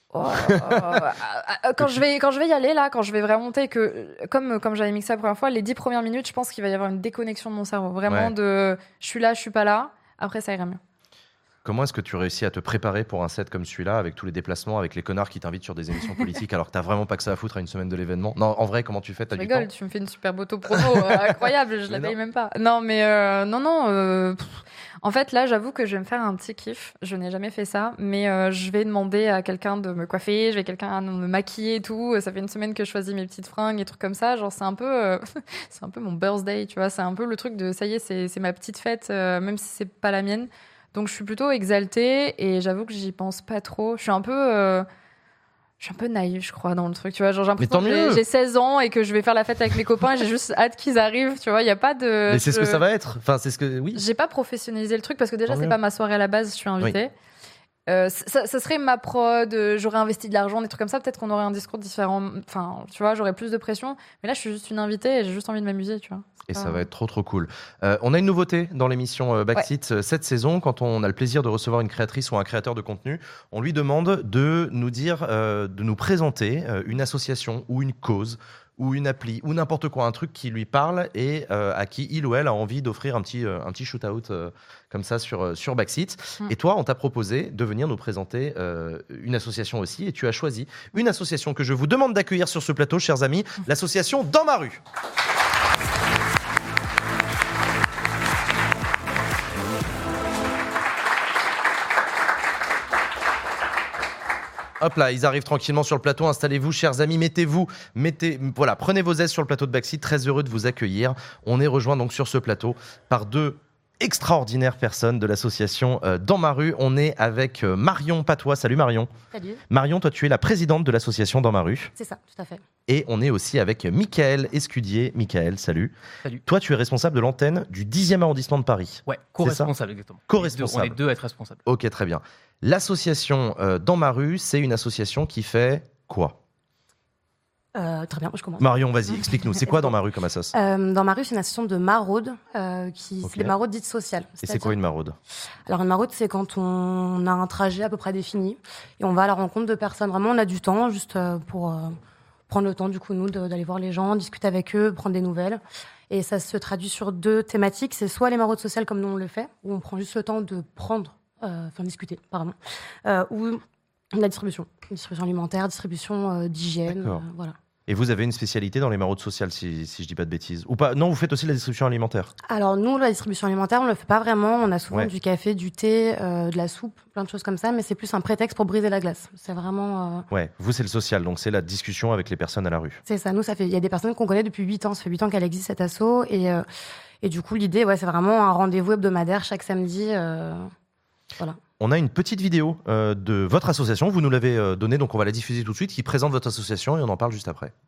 Quand je vais y aller là, quand je vais vraiment monter, que comme j'avais mixé la première fois, les 10 premières minutes, je pense qu'il va y avoir une déconnexion de mon cerveau. Vraiment de je suis là, je suis pas là. Après, ça ira mieux. Comment est-ce que tu réussis à te préparer pour un set comme celui-là, avec tous les déplacements, avec les connards qui t'invitent sur des émissions politiques, alors que t'as vraiment pas que ça à foutre à une semaine de l'événement? Non, en vrai, comment tu fais? Je rigole, tu me fais une super auto-promo incroyable, je la paye même pas. Non, mais en fait, là, j'avoue que je vais me faire un petit kiff. Je n'ai jamais fait ça, mais je vais demander à quelqu'un de me coiffer, je vais quelqu'un de me maquiller et tout. Ça fait une semaine que je choisis mes petites fringues et trucs comme ça. Genre, c'est un peu mon birthday, tu vois. C'est un peu le truc de ça y est, c'est ma petite fête, même si c'est pas la mienne. Donc je suis plutôt exaltée et j'avoue que j'y pense pas trop. Je suis un peu naïve, je crois, dans le truc. Tu vois, genre j'ai l'impression que j'ai 16 ans et que je vais faire la fête avec mes copains et j'ai juste hâte qu'ils arrivent. Tu vois, il y a pas de. Mais c'est ce que ça va être. Enfin, c'est ce que oui. J'ai pas professionnalisé le truc parce que déjà c'est pas ma soirée à la base. Je suis invitée. Oui. Ça serait ma prod. J'aurais investi de l'argent, des trucs comme ça. Peut-être qu'on aurait un discours différent. Enfin, tu vois, j'aurais plus de pression. Mais là, je suis juste une invitée et j'ai juste envie de m'amuser, tu vois. Et ça va être trop cool. On a une nouveauté dans l'émission Backseat cette saison. Quand on a le plaisir de recevoir une créatrice ou un créateur de contenu, on lui demande de nous dire, de nous présenter une association ou une cause ou une appli ou n'importe quoi, un truc qui lui parle et à qui il ou elle a envie d'offrir un petit shoot-out comme ça sur Backseat. Et toi, on t'a proposé de venir nous présenter une association aussi et tu as choisi une association que je vous demande d'accueillir sur ce plateau, chers amis, l'association Dans ma rue. Hop là, ils arrivent tranquillement sur le plateau. Installez-vous, chers amis, prenez vos aises sur le plateau de Backseat. Très heureux de vous accueillir. On est rejoint donc sur ce plateau par 2 extraordinaires personnes de l'association Dans ma rue. On est avec Marion Patois. Salut Marion. Salut. Marion, toi tu es la présidente de l'association Dans ma rue. C'est ça, tout à fait. Et on est aussi avec Michael Escudier. Michael, salut. Salut. Toi tu es responsable de l'antenne du 10e arrondissement de Paris. Ouais, co-responsable exactement. Co-responsable. On est 2 à être responsables. Ok, très bien. L'association Dans ma rue, c'est une association qui fait quoi? Très bien, je commence. Marion, vas-y, explique-nous. C'est quoi Dans ma rue comme assos? Dans ma rue, c'est une association de maraude, c'est des maraudes dites sociales. Et c'est quoi une maraude? Alors une maraude, c'est quand on a un trajet à peu près défini et on va à la rencontre de personnes. Vraiment, on a du temps juste pour prendre le temps, du coup, nous, d'aller voir les gens, discuter avec eux, prendre des nouvelles. Et ça se traduit sur 2 thématiques. C'est soit les maraudes sociales comme nous on le fait, où on prend juste le temps de discuter, ou la distribution alimentaire, distribution d'hygiène, voilà. Et vous avez une spécialité dans les maraudes sociales, si je dis pas de bêtises. Ou pas? Non, vous faites aussi la distribution alimentaire. Alors nous, la distribution alimentaire, on le fait pas vraiment. On a souvent du café, du thé, de la soupe, plein de choses comme ça, mais c'est plus un prétexte pour briser la glace. C'est vraiment... Ouais, vous c'est le social, donc c'est la discussion avec les personnes à la rue. C'est ça, nous, il y a des personnes qu'on connaît depuis 8 ans. Ça fait 8 ans qu'elle existe, cette asso. Et du coup, l'idée, c'est vraiment un rendez-vous hebdomadaire chaque samedi. Voilà. On a une petite vidéo de votre association, vous nous l'avez donnée, donc on va la diffuser tout de suite, qui présente votre association et on en parle juste après.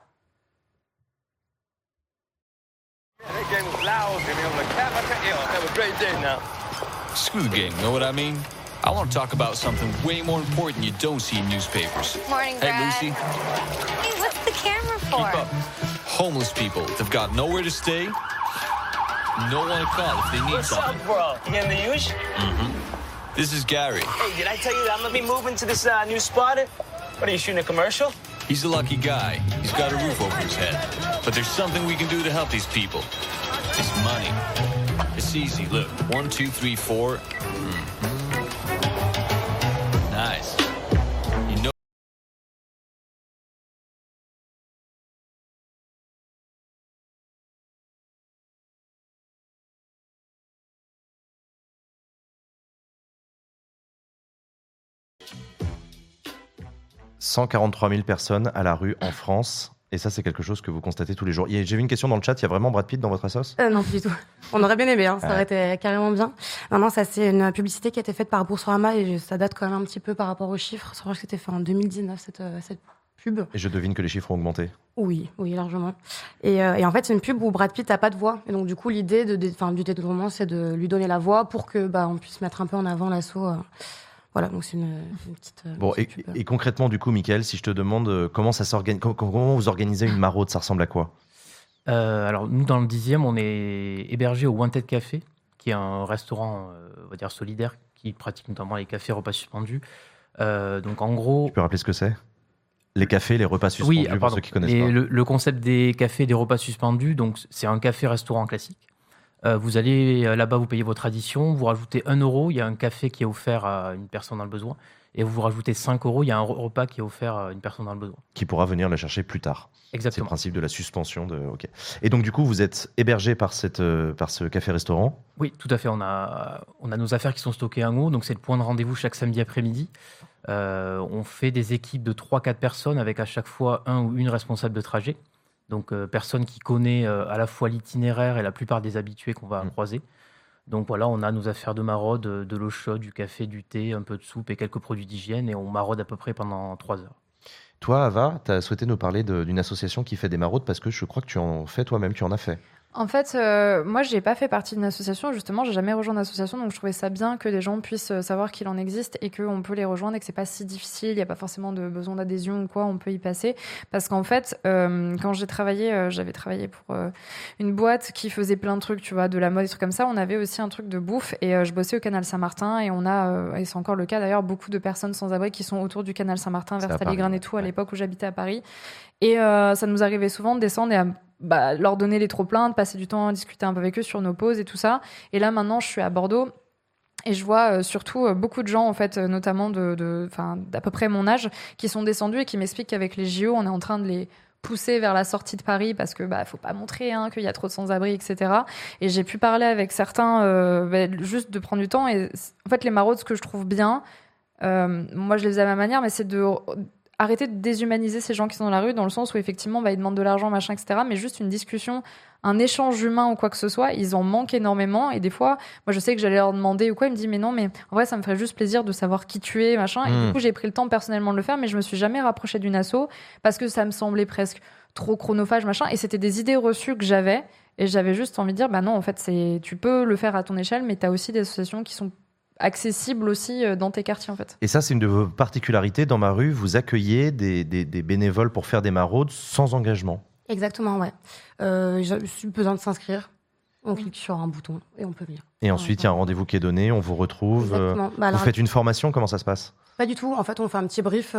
Screw game, know what I mean? I want to talk about something way more important you don't see in newspapers. Morning, Brad. Hey, Lucy. Hey, what's the camera for? Keep up. Homeless people, they've got nowhere to stay, no one to call if they need something. What's up, bro? You getting the huge? This is Gary. Hey, did I tell you that I'm gonna be moving to this new spot? What are you shooting a commercial? He's a lucky guy. He's got a roof over his head. But there's something we can do to help these people. It's money. It's easy. Look, 1, 2, 3, 4. Nice. You know. « 143 000 personnes à la rue en France. » Et ça, c'est quelque chose que vous constatez tous les jours. J'ai vu une question dans le chat, il y a vraiment Brad Pitt dans votre assos? Non, plus du tout. On aurait bien aimé, ça aurait été carrément bien. Non, ça c'est une publicité qui a été faite par Boursorama et ça date quand même un petit peu par rapport aux chiffres. Je crois que c'était fait en 2019, cette pub. Et je devine que les chiffres ont augmenté. Oui, largement. Et en fait, c'est une pub où Brad Pitt n'a pas de voix. Et donc, du coup, l'idée du détournement, c'est de lui donner la voix pour que on puisse mettre un peu en avant l'assaut. Voilà, donc c'est une petite... Bon, et concrètement, du coup, Mickaël, si je te demande comment ça s'organise, comment vous organisez une maraude, ça ressemble à quoi? Alors, nous, dans le 10e, on est hébergé au Wanted Café, qui est un restaurant, on va dire, solidaire, qui pratique notamment les cafés repas suspendus. Donc, en gros... Tu peux rappeler ce que c'est? Les cafés, les repas suspendus, pour ceux qui connaissent pas. Le concept des cafés, des repas suspendus, donc c'est un café-restaurant classique. Vous allez là-bas, vous payez votre addition, vous rajoutez 1 €, il y a un café qui est offert à une personne dans le besoin, et vous rajoutez 5 €, il y a un repas qui est offert à une personne dans le besoin. Qui pourra venir la chercher plus tard. Exactement. C'est le principe de la suspension. Ok. Et donc, du coup, vous êtes hébergé par ce café-restaurant? Oui, tout à fait. On a nos affaires qui sont stockées en haut, donc c'est le point de rendez-vous chaque samedi après-midi. On fait des équipes de 3-4 personnes avec à chaque fois un ou une responsable de trajet. Donc, personne qui connaît à la fois l'itinéraire et la plupart des habitués qu'on va croiser. Donc voilà, on a nos affaires de maraude, de l'eau chaude, du café, du thé, un peu de soupe et quelques produits d'hygiène. Et on maraude à peu près pendant 3 heures. Toi, Ava, tu as souhaité nous parler d'une association qui fait des maraudes parce que je crois que tu en fais toi-même, tu en as fait. En fait, moi, j'ai pas fait partie d'une association. Justement, j'ai jamais rejoint d'association, donc je trouvais ça bien que les gens puissent savoir qu'il en existe et qu'on peut les rejoindre et que c'est pas si difficile. Il y a pas forcément de besoin d'adhésion ou quoi. On peut y passer parce qu'en fait, quand j'ai travaillé, j'avais travaillé pour une boîte qui faisait plein de trucs, tu vois, de la mode, des trucs comme ça. On avait aussi un truc de bouffe et je bossais au Canal Saint-Martin et on a, et c'est encore le cas d'ailleurs, beaucoup de personnes sans abri qui sont autour du Canal Saint-Martin, vers Stalingrad et tout, à l'époque où j'habitais à Paris. Et ça nous arrivait souvent de descendre et leur donner les trop-pleins, de passer du temps à discuter un peu avec eux sur nos pauses et tout ça. Et là, maintenant, je suis à Bordeaux et je vois surtout beaucoup de gens, en fait, notamment d'à peu près mon âge, qui sont descendus et qui m'expliquent qu'avec les JO, on est en train de les pousser vers la sortie de Paris parce que faut pas montrer qu'il y a trop de sans-abri, etc. Et j'ai pu parler avec certains juste de prendre du temps. Et en fait, les maraudes, ce que je trouve bien, moi, je les faisais à ma manière, mais c'est de arrêter de déshumaniser ces gens qui sont dans la rue, dans le sens où effectivement ils demandent de l'argent, machin, etc. Mais juste une discussion, un échange humain ou quoi que ce soit, ils en manquent énormément. Et des fois, moi je sais que j'allais leur demander ou quoi, ils me disent mais non, mais en vrai ça me ferait juste plaisir de savoir qui tu es, machin. Et du coup j'ai pris le temps personnellement de le faire, mais je me suis jamais rapprochée d'une asso parce que ça me semblait presque trop chronophage, machin. Et c'était des idées reçues que j'avais et j'avais juste envie de dire non, en fait tu peux le faire à ton échelle, mais t'as aussi des associations qui sont accessible aussi dans tes quartiers en fait. Et ça, c'est une de vos particularités. Dans ma rue, vous accueillez des bénévoles pour faire des maraudes sans engagement. Exactement, ouais. J'ai besoin de s'inscrire. On clique sur un bouton et on peut venir. Et ensuite, il y a un rendez-vous qui est donné, on vous retrouve. Vous faites une formation, comment ça se passe? Pas du tout. En fait, on fait un petit brief.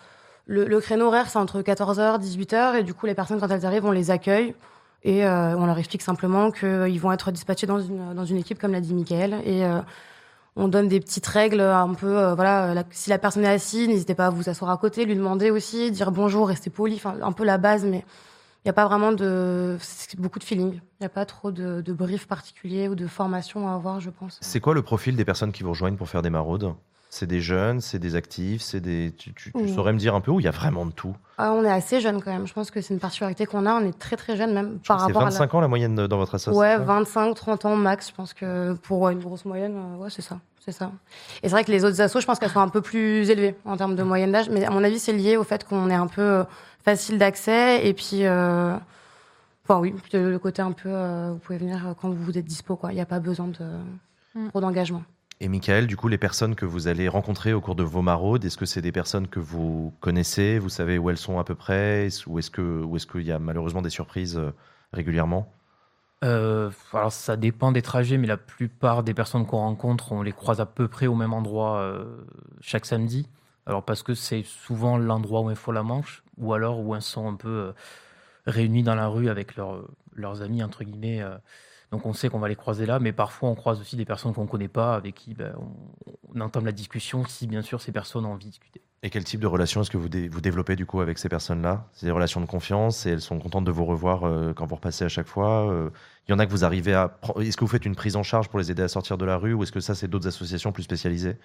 Le créneau horaire, c'est entre 14h, 18h. Et du coup, les personnes, quand elles arrivent, on les accueille. Et on leur explique simplement qu'ils vont être dispatchés dans une équipe, comme l'a dit Mickaël. Et on donne des petites règles un peu, si la personne est assise, n'hésitez pas à vous asseoir à côté, lui demander aussi, dire bonjour, rester poli, enfin un peu la base, mais il n'y a pas vraiment c'est beaucoup de feeling. Il n'y a pas trop de brief particulier ou de formation à avoir, je pense. C'est quoi le profil des personnes qui vous rejoignent pour faire des maraudes ? C'est des jeunes, c'est des actifs, tu saurais me dire un peu où il y a vraiment de tout? On est assez jeunes quand même. Je pense que c'est une particularité qu'on a. On est très très jeunes même par rapport à C'est 25 ans la moyenne dans votre association? Ouais, 25, 30 ans max. Je pense que pour une grosse moyenne, c'est ça. Et c'est vrai que les autres assos, je pense qu'elles sont un peu plus élevées en termes de moyenne d'âge. Mais à mon avis, c'est lié au fait qu'on est un peu facile d'accès. Et puis, le côté un peu, vous pouvez venir quand vous êtes dispo, quoi. Il n'y a pas besoin de trop d'engagement. Et Michael, du coup, les personnes que vous allez rencontrer au cours de vos maraudes, est-ce que c'est des personnes que vous connaissez, vous savez où elles sont à peu près, ou est-ce qu'il y a malheureusement des surprises régulièrement? Alors ça dépend des trajets, mais la plupart des personnes qu'on rencontre, on les croise à peu près au même endroit chaque samedi. Alors parce que c'est souvent l'endroit où il faut la manche, ou alors où elles sont un peu réunies dans la rue avec leurs amis, entre guillemets. Donc on sait qu'on va les croiser là, mais parfois on croise aussi des personnes qu'on ne connaît pas, avec qui on entame la discussion, si bien sûr ces personnes ont envie de discuter. Et quel type de relation est-ce que vous développez du coup avec ces personnes-là? C'est des relations de confiance et elles sont contentes de vous revoir quand vous repassez à chaque fois? Il y en a que vous arrivez à... Est-ce que vous faites une prise en charge pour les aider à sortir de la rue, ou est-ce que ça c'est d'autres associations plus spécialisées?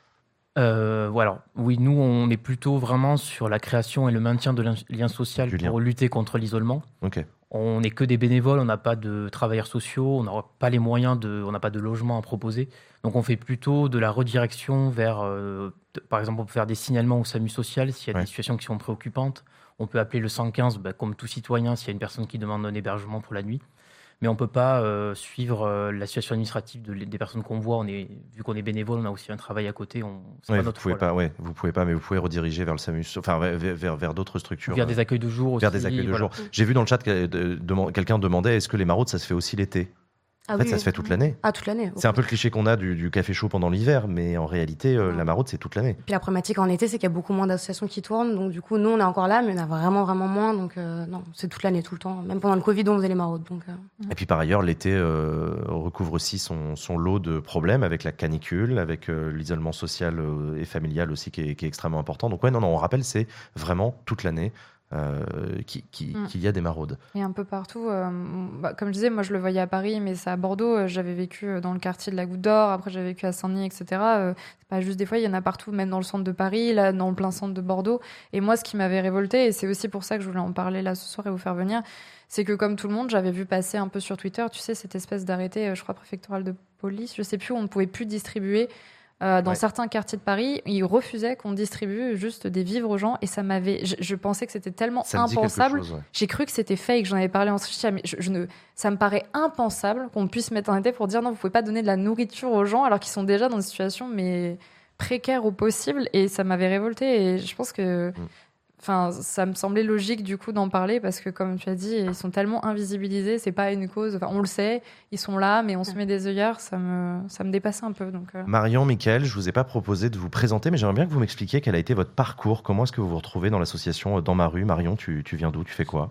Oui, nous on est plutôt vraiment sur la création et le maintien de lien social pour lutter contre l'isolement. Ok. On n'est que des bénévoles, on n'a pas de travailleurs sociaux, on n'a pas les moyens on n'a pas de logement à proposer. Donc on fait plutôt de la redirection vers, par exemple, on peut faire des signalements au SAMU social s'il y a des situations qui sont préoccupantes. On peut appeler le 115, comme tout citoyen, s'il y a une personne qui demande un hébergement pour la nuit. Mais on ne peut pas suivre la situation administrative des personnes qu'on voit. Vu qu'on est bénévole, on a aussi un travail à côté. Vous ne pouvez pas, mais vous pouvez rediriger vers le SAMU, enfin vers d'autres structures. Vers des accueils de jour aussi. Vers des accueils de jour. J'ai vu dans le chat quelqu'un demandait, est-ce que les maraudes, ça se fait aussi l'été? En fait, ça se fait toute l'année. Ah, toute l'année. C'est un peu le cliché qu'on a du café chaud pendant l'hiver, mais en réalité, la maraude, c'est toute l'année. Puis la problématique en été, c'est qu'il y a beaucoup moins d'associations qui tournent. Donc, du coup, nous, on est encore là, mais on a vraiment, vraiment moins. Donc, non, c'est toute l'année, tout le temps. Même pendant le Covid, on faisait les maraudes. Donc, Et puis, par ailleurs, l'été recouvre aussi son lot de problèmes avec la canicule, avec l'isolement social et familial aussi qui est extrêmement important. Donc, on rappelle, c'est vraiment toute l'année. Qu'il y a des maraudes. Et un peu partout. Comme je disais, moi je le voyais à Paris, mais c'est à Bordeaux. J'avais vécu dans le quartier de la Goutte d'Or, après j'avais vécu à Saint-Denis, etc. C'est pas juste des fois, il y en a partout, même dans le centre de Paris, là, dans le plein centre de Bordeaux. Et moi, ce qui m'avait révolté, et c'est aussi pour ça que je voulais en parler là ce soir et vous faire venir, c'est que comme tout le monde, j'avais vu passer un peu sur Twitter, tu sais, cette espèce d'arrêté, je crois, préfectoral de police, je sais plus, où on ne pouvait plus distribuer. Dans certains quartiers de Paris, ils refusaient qu'on distribue juste des vivres aux gens, et ça m'avait. Je pensais que c'était tellement impensable. J'ai cru que c'était fake. J'en avais parlé en social, mais ça me paraît impensable qu'on puisse mettre un été pour dire non, vous pouvez pas donner de la nourriture aux gens alors qu'ils sont déjà dans une situation précaire au possible, et ça m'avait révolté. Et je pense que. Enfin, ça me semblait logique du coup d'en parler parce que, comme tu as dit, ils sont tellement invisibilisés, c'est pas une cause. Enfin, on le sait, ils sont là, mais on se met des œillères. Ça me dépassait un peu. Donc. Marion, Michael, je vous ai pas proposé de vous présenter, mais j'aimerais bien que vous m'expliquiez quel a été votre parcours. Comment est-ce que vous vous retrouvez dans l'association Dans ma rue? Marion, tu viens d'où? Tu fais quoi?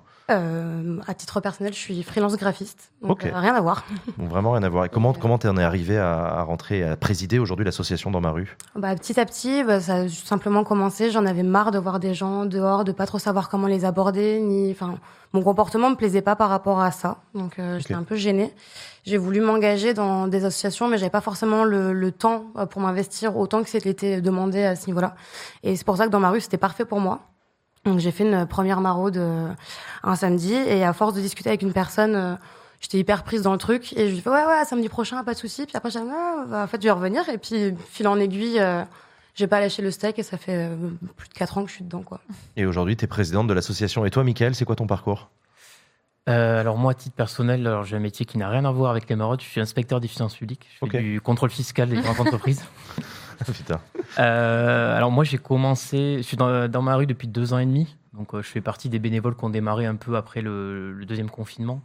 À titre personnel, je suis freelance graphiste, donc rien à voir. Donc vraiment rien à voir. Et comment t'en es arrivé à rentrer, à présider aujourd'hui l'association Dans ma rue? Petit à petit, ça a simplement commencé. J'en avais marre de voir des gens dehors, de pas trop savoir comment les aborder, mon comportement me plaisait pas par rapport à ça, donc j'étais un peu gênée. J'ai voulu m'engager dans des associations, mais j'avais pas forcément le temps pour m'investir autant que c'était demandé à ce niveau-là. Et c'est pour ça que Dans ma rue, c'était parfait pour moi. Donc j'ai fait une première maraude un samedi, et à force de discuter avec une personne, j'étais hyper prise dans le truc, et je lui ai fait ouais, samedi prochain, pas de souci. Puis après j'ai dit en fait je vais revenir, et puis fil en aiguille, j'ai pas lâché le steak, et ça fait plus de 4 ans que je suis dedans, quoi. Et aujourd'hui tu es présidente de l'association. Et toi, Michael, c'est quoi ton parcours? Alors moi, à titre personnel, j'ai un métier qui n'a rien à voir avec les maraudes. Je suis inspecteur des finances publiques. Je fais du contrôle fiscal des grandes entreprises. Putain. Alors moi, j'ai commencé, je suis dans ma rue depuis 2 ans et demi. Donc je fais partie des bénévoles qui ont démarré un peu après le deuxième confinement.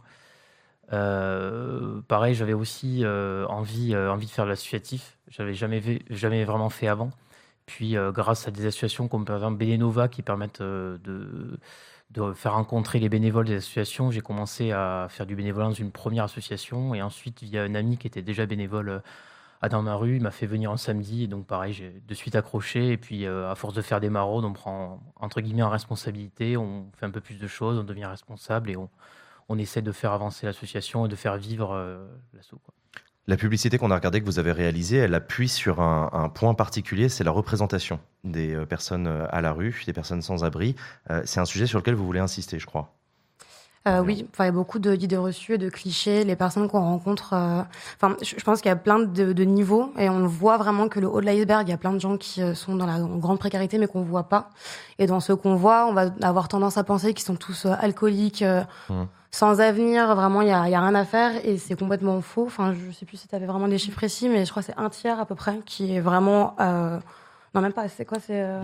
Pareil, j'avais aussi envie de faire de l'associatif. J'avais jamais vraiment fait avant. Puis grâce à des associations comme par exemple Bénénova qui permettent de faire rencontrer les bénévoles des associations, j'ai commencé à faire du bénévolat dans une première association, et ensuite via un ami qui était déjà bénévole dans ma rue, il m'a fait venir un samedi, et donc pareil, j'ai de suite accroché, et puis à force de faire des maraudes, on prend entre guillemets en responsabilité, on fait un peu plus de choses, on devient responsable, et on essaie de faire avancer l'association et de faire vivre l'asso, quoi. La publicité qu'on a regardée, que vous avez réalisée, elle appuie sur un point particulier, c'est la représentation des personnes à la rue, des personnes sans abri. C'est un sujet sur lequel vous voulez insister, je crois. Oui, il y a beaucoup d'idées reçues et de clichés. Les personnes qu'on rencontre, je pense qu'il y a plein de niveaux et on voit vraiment que le haut de l'iceberg, il y a plein de gens qui sont dans la grande précarité mais qu'on voit pas. Et dans ceux qu'on voit, on va avoir tendance à penser qu'ils sont tous alcooliques, sans avenir. Vraiment, il y a rien à faire et c'est complètement faux. Enfin, je sais plus si tu avais vraiment des chiffres précis, mais je crois que c'est 1/3 à peu près qui est vraiment. Non, même pas. C'est quoi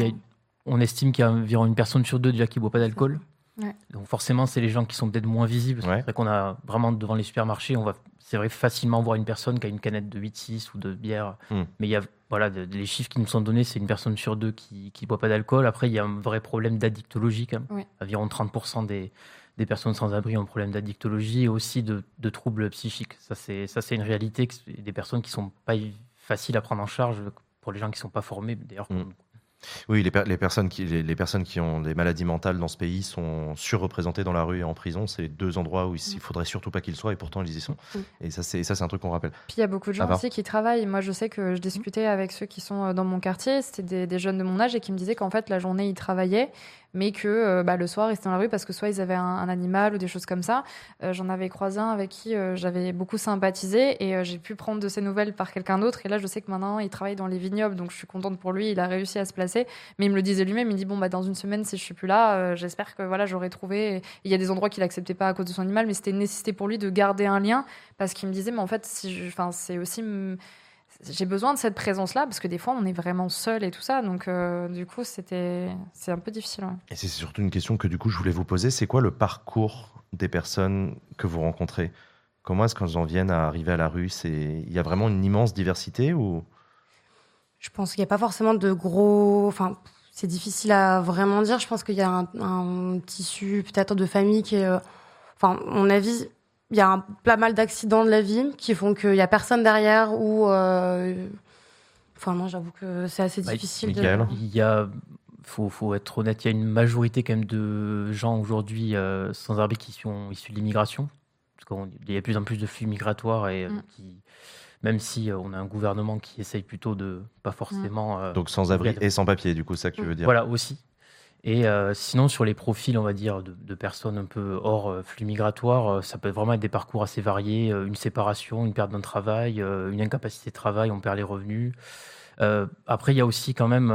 On estime qu'il y a environ 1 personne sur 2 déjà qui boit pas d'alcool. Ouais. Donc forcément, c'est les gens qui sont peut-être moins visibles. C'est vrai qu'on a vraiment devant les supermarchés, on va, c'est vrai, facilement voir une personne qui a une canette de 8-6 ou de bière. Mais il y a les chiffres qui nous sont donnés, c'est 1 personne sur 2 qui boit pas d'alcool. Après, il y a un vrai problème d'addictologie quand même. Environ 30% des personnes sans abri ont un problème d'addictologie et aussi de troubles psychiques. Ça, c'est une réalité. Des personnes qui sont pas faciles à prendre en charge pour les gens qui sont pas formés, d'ailleurs. Oui, les personnes qui ont des maladies mentales dans ce pays sont surreprésentées dans la rue et en prison. C'est 2 endroits où il faudrait surtout pas qu'ils soient et pourtant ils y sont. Et ça, c'est un truc qu'on rappelle. Puis il y a beaucoup de gens aussi qui travaillent. Moi, je sais que je discutais avec ceux qui sont dans mon quartier. C'était des jeunes de mon âge et qui me disaient qu'en fait, la journée, ils travaillaient, mais que le soir, ils étaient dans la rue parce que soit ils avaient un animal ou des choses comme ça. J'en avais croisé un avec qui j'avais beaucoup sympathisé et j'ai pu prendre de ses nouvelles par quelqu'un d'autre. Et là, je sais que maintenant, il travaille dans les vignobles, donc je suis contente pour lui. Il a réussi à se placer. Mais il me le disait lui-même. Il me dit dans une semaine, si je suis plus là, j'espère que j'aurai trouvé. Il y a des endroits qu'il acceptait pas à cause de son animal, mais c'était une nécessité pour lui de garder un lien parce qu'il me disait, mais en fait, c'est aussi j'ai besoin de cette présence-là parce que des fois, on est vraiment seul et tout ça. Donc, du coup, c'est un peu difficile. Ouais. Et c'est surtout une question que du coup, je voulais vous poser. C'est quoi le parcours des personnes que vous rencontrez ? Comment est-ce qu'elles en viennent à arriver à la rue ? Il y a vraiment une immense diversité ou... Je pense qu'il n'y a pas forcément de gros... Enfin, c'est difficile à vraiment dire. Je pense qu'il y a un tissu peut-être de famille qui est... à mon avis... Il y a pas mal d'accidents de la vie qui font qu'il n'y a personne derrière ou... non, j'avoue que c'est assez difficile faut être honnête, il y a une majorité quand même de gens aujourd'hui sans abri qui sont issus de l'immigration. Parce qu'il y a de plus en plus de flux migratoires et même si on a un gouvernement qui essaye plutôt de pas forcément... Donc sans abri et sans papier, du coup, c'est ça que tu veux dire. Voilà, aussi. Et sinon, sur les profils, on va dire, de personnes un peu hors flux migratoire, ça peut vraiment être des parcours assez variés, une séparation, une perte d'un travail, une incapacité de travail, on perd les revenus. Après, il y a aussi quand même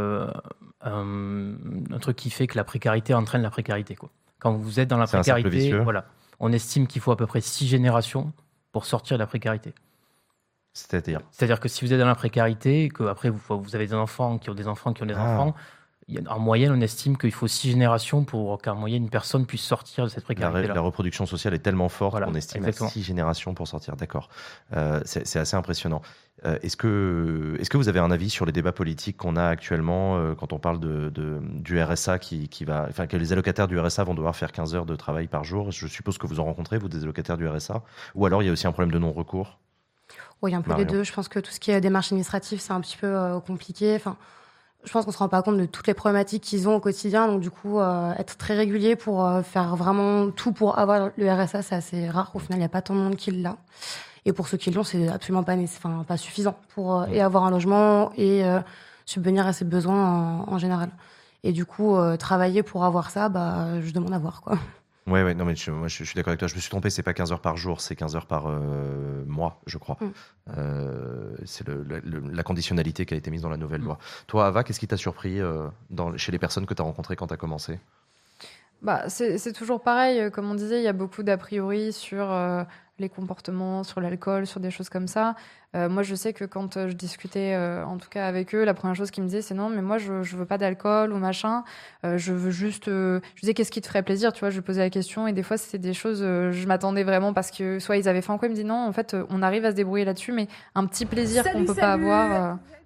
un truc qui fait que la précarité entraîne la précarité, quoi. Quand vous êtes dans la précarité, on estime qu'il faut à peu près 6 générations pour sortir de la précarité. C'est-à-dire que si vous êtes dans la précarité, que après vous avez des enfants qui ont des enfants qui ont des enfants, en moyenne, on estime qu'il faut 6 générations pour qu'en moyenne, une personne puisse sortir de cette précarité-là. La reproduction sociale est tellement forte qu'on estime à 6 générations pour sortir. D'accord. C'est assez impressionnant. Est-ce que vous avez un avis sur les débats politiques qu'on a actuellement quand on parle du RSA que les allocataires du RSA vont devoir faire 15 heures de travail par jour? Je suppose que vous en rencontrez, vous, des allocataires du RSA. Ou alors, il y a aussi un problème de non-recours? Oui, un peu les deux. Je pense que tout ce qui est démarche administrative, c'est un petit peu compliqué. Je pense qu'on se rend pas compte de toutes les problématiques qu'ils ont au quotidien. Donc, du coup, être très régulier pour faire vraiment tout pour avoir le RSA, c'est assez rare. Au final, il n'y a pas tant de monde qui l'a. Et pour ceux qui l'ont, c'est absolument pas suffisant pour et avoir un logement et subvenir à ses besoins en général. Et du coup, travailler pour avoir ça, je demande à voir, quoi. Ouais, non, mais je suis d'accord avec toi. Je me suis trompé, c'est pas 15 heures par jour, c'est 15 heures par mois, je crois. C'est la conditionnalité qui a été mise dans la nouvelle loi. Toi, Ava, qu'est-ce qui t'a surpris chez les personnes que tu as rencontrées quand tu as commencé ? C'est toujours pareil. Comme on disait, il y a beaucoup d'a priori sur les comportements, sur l'alcool, sur des choses comme ça. Moi, je sais que quand je discutais, en tout cas avec eux, la première chose qu'ils me disaient, c'est non, mais moi, je veux pas d'alcool ou machin. Je veux juste... Je disais, qu'est-ce qui te ferait plaisir ? Tu vois, je posais la question et des fois, c'était des choses... je m'attendais vraiment parce que soit ils avaient faim, quoi. Ils me disaient non, en fait, on arrive à se débrouiller là-dessus, mais un petit plaisir qu'on peut pas avoir...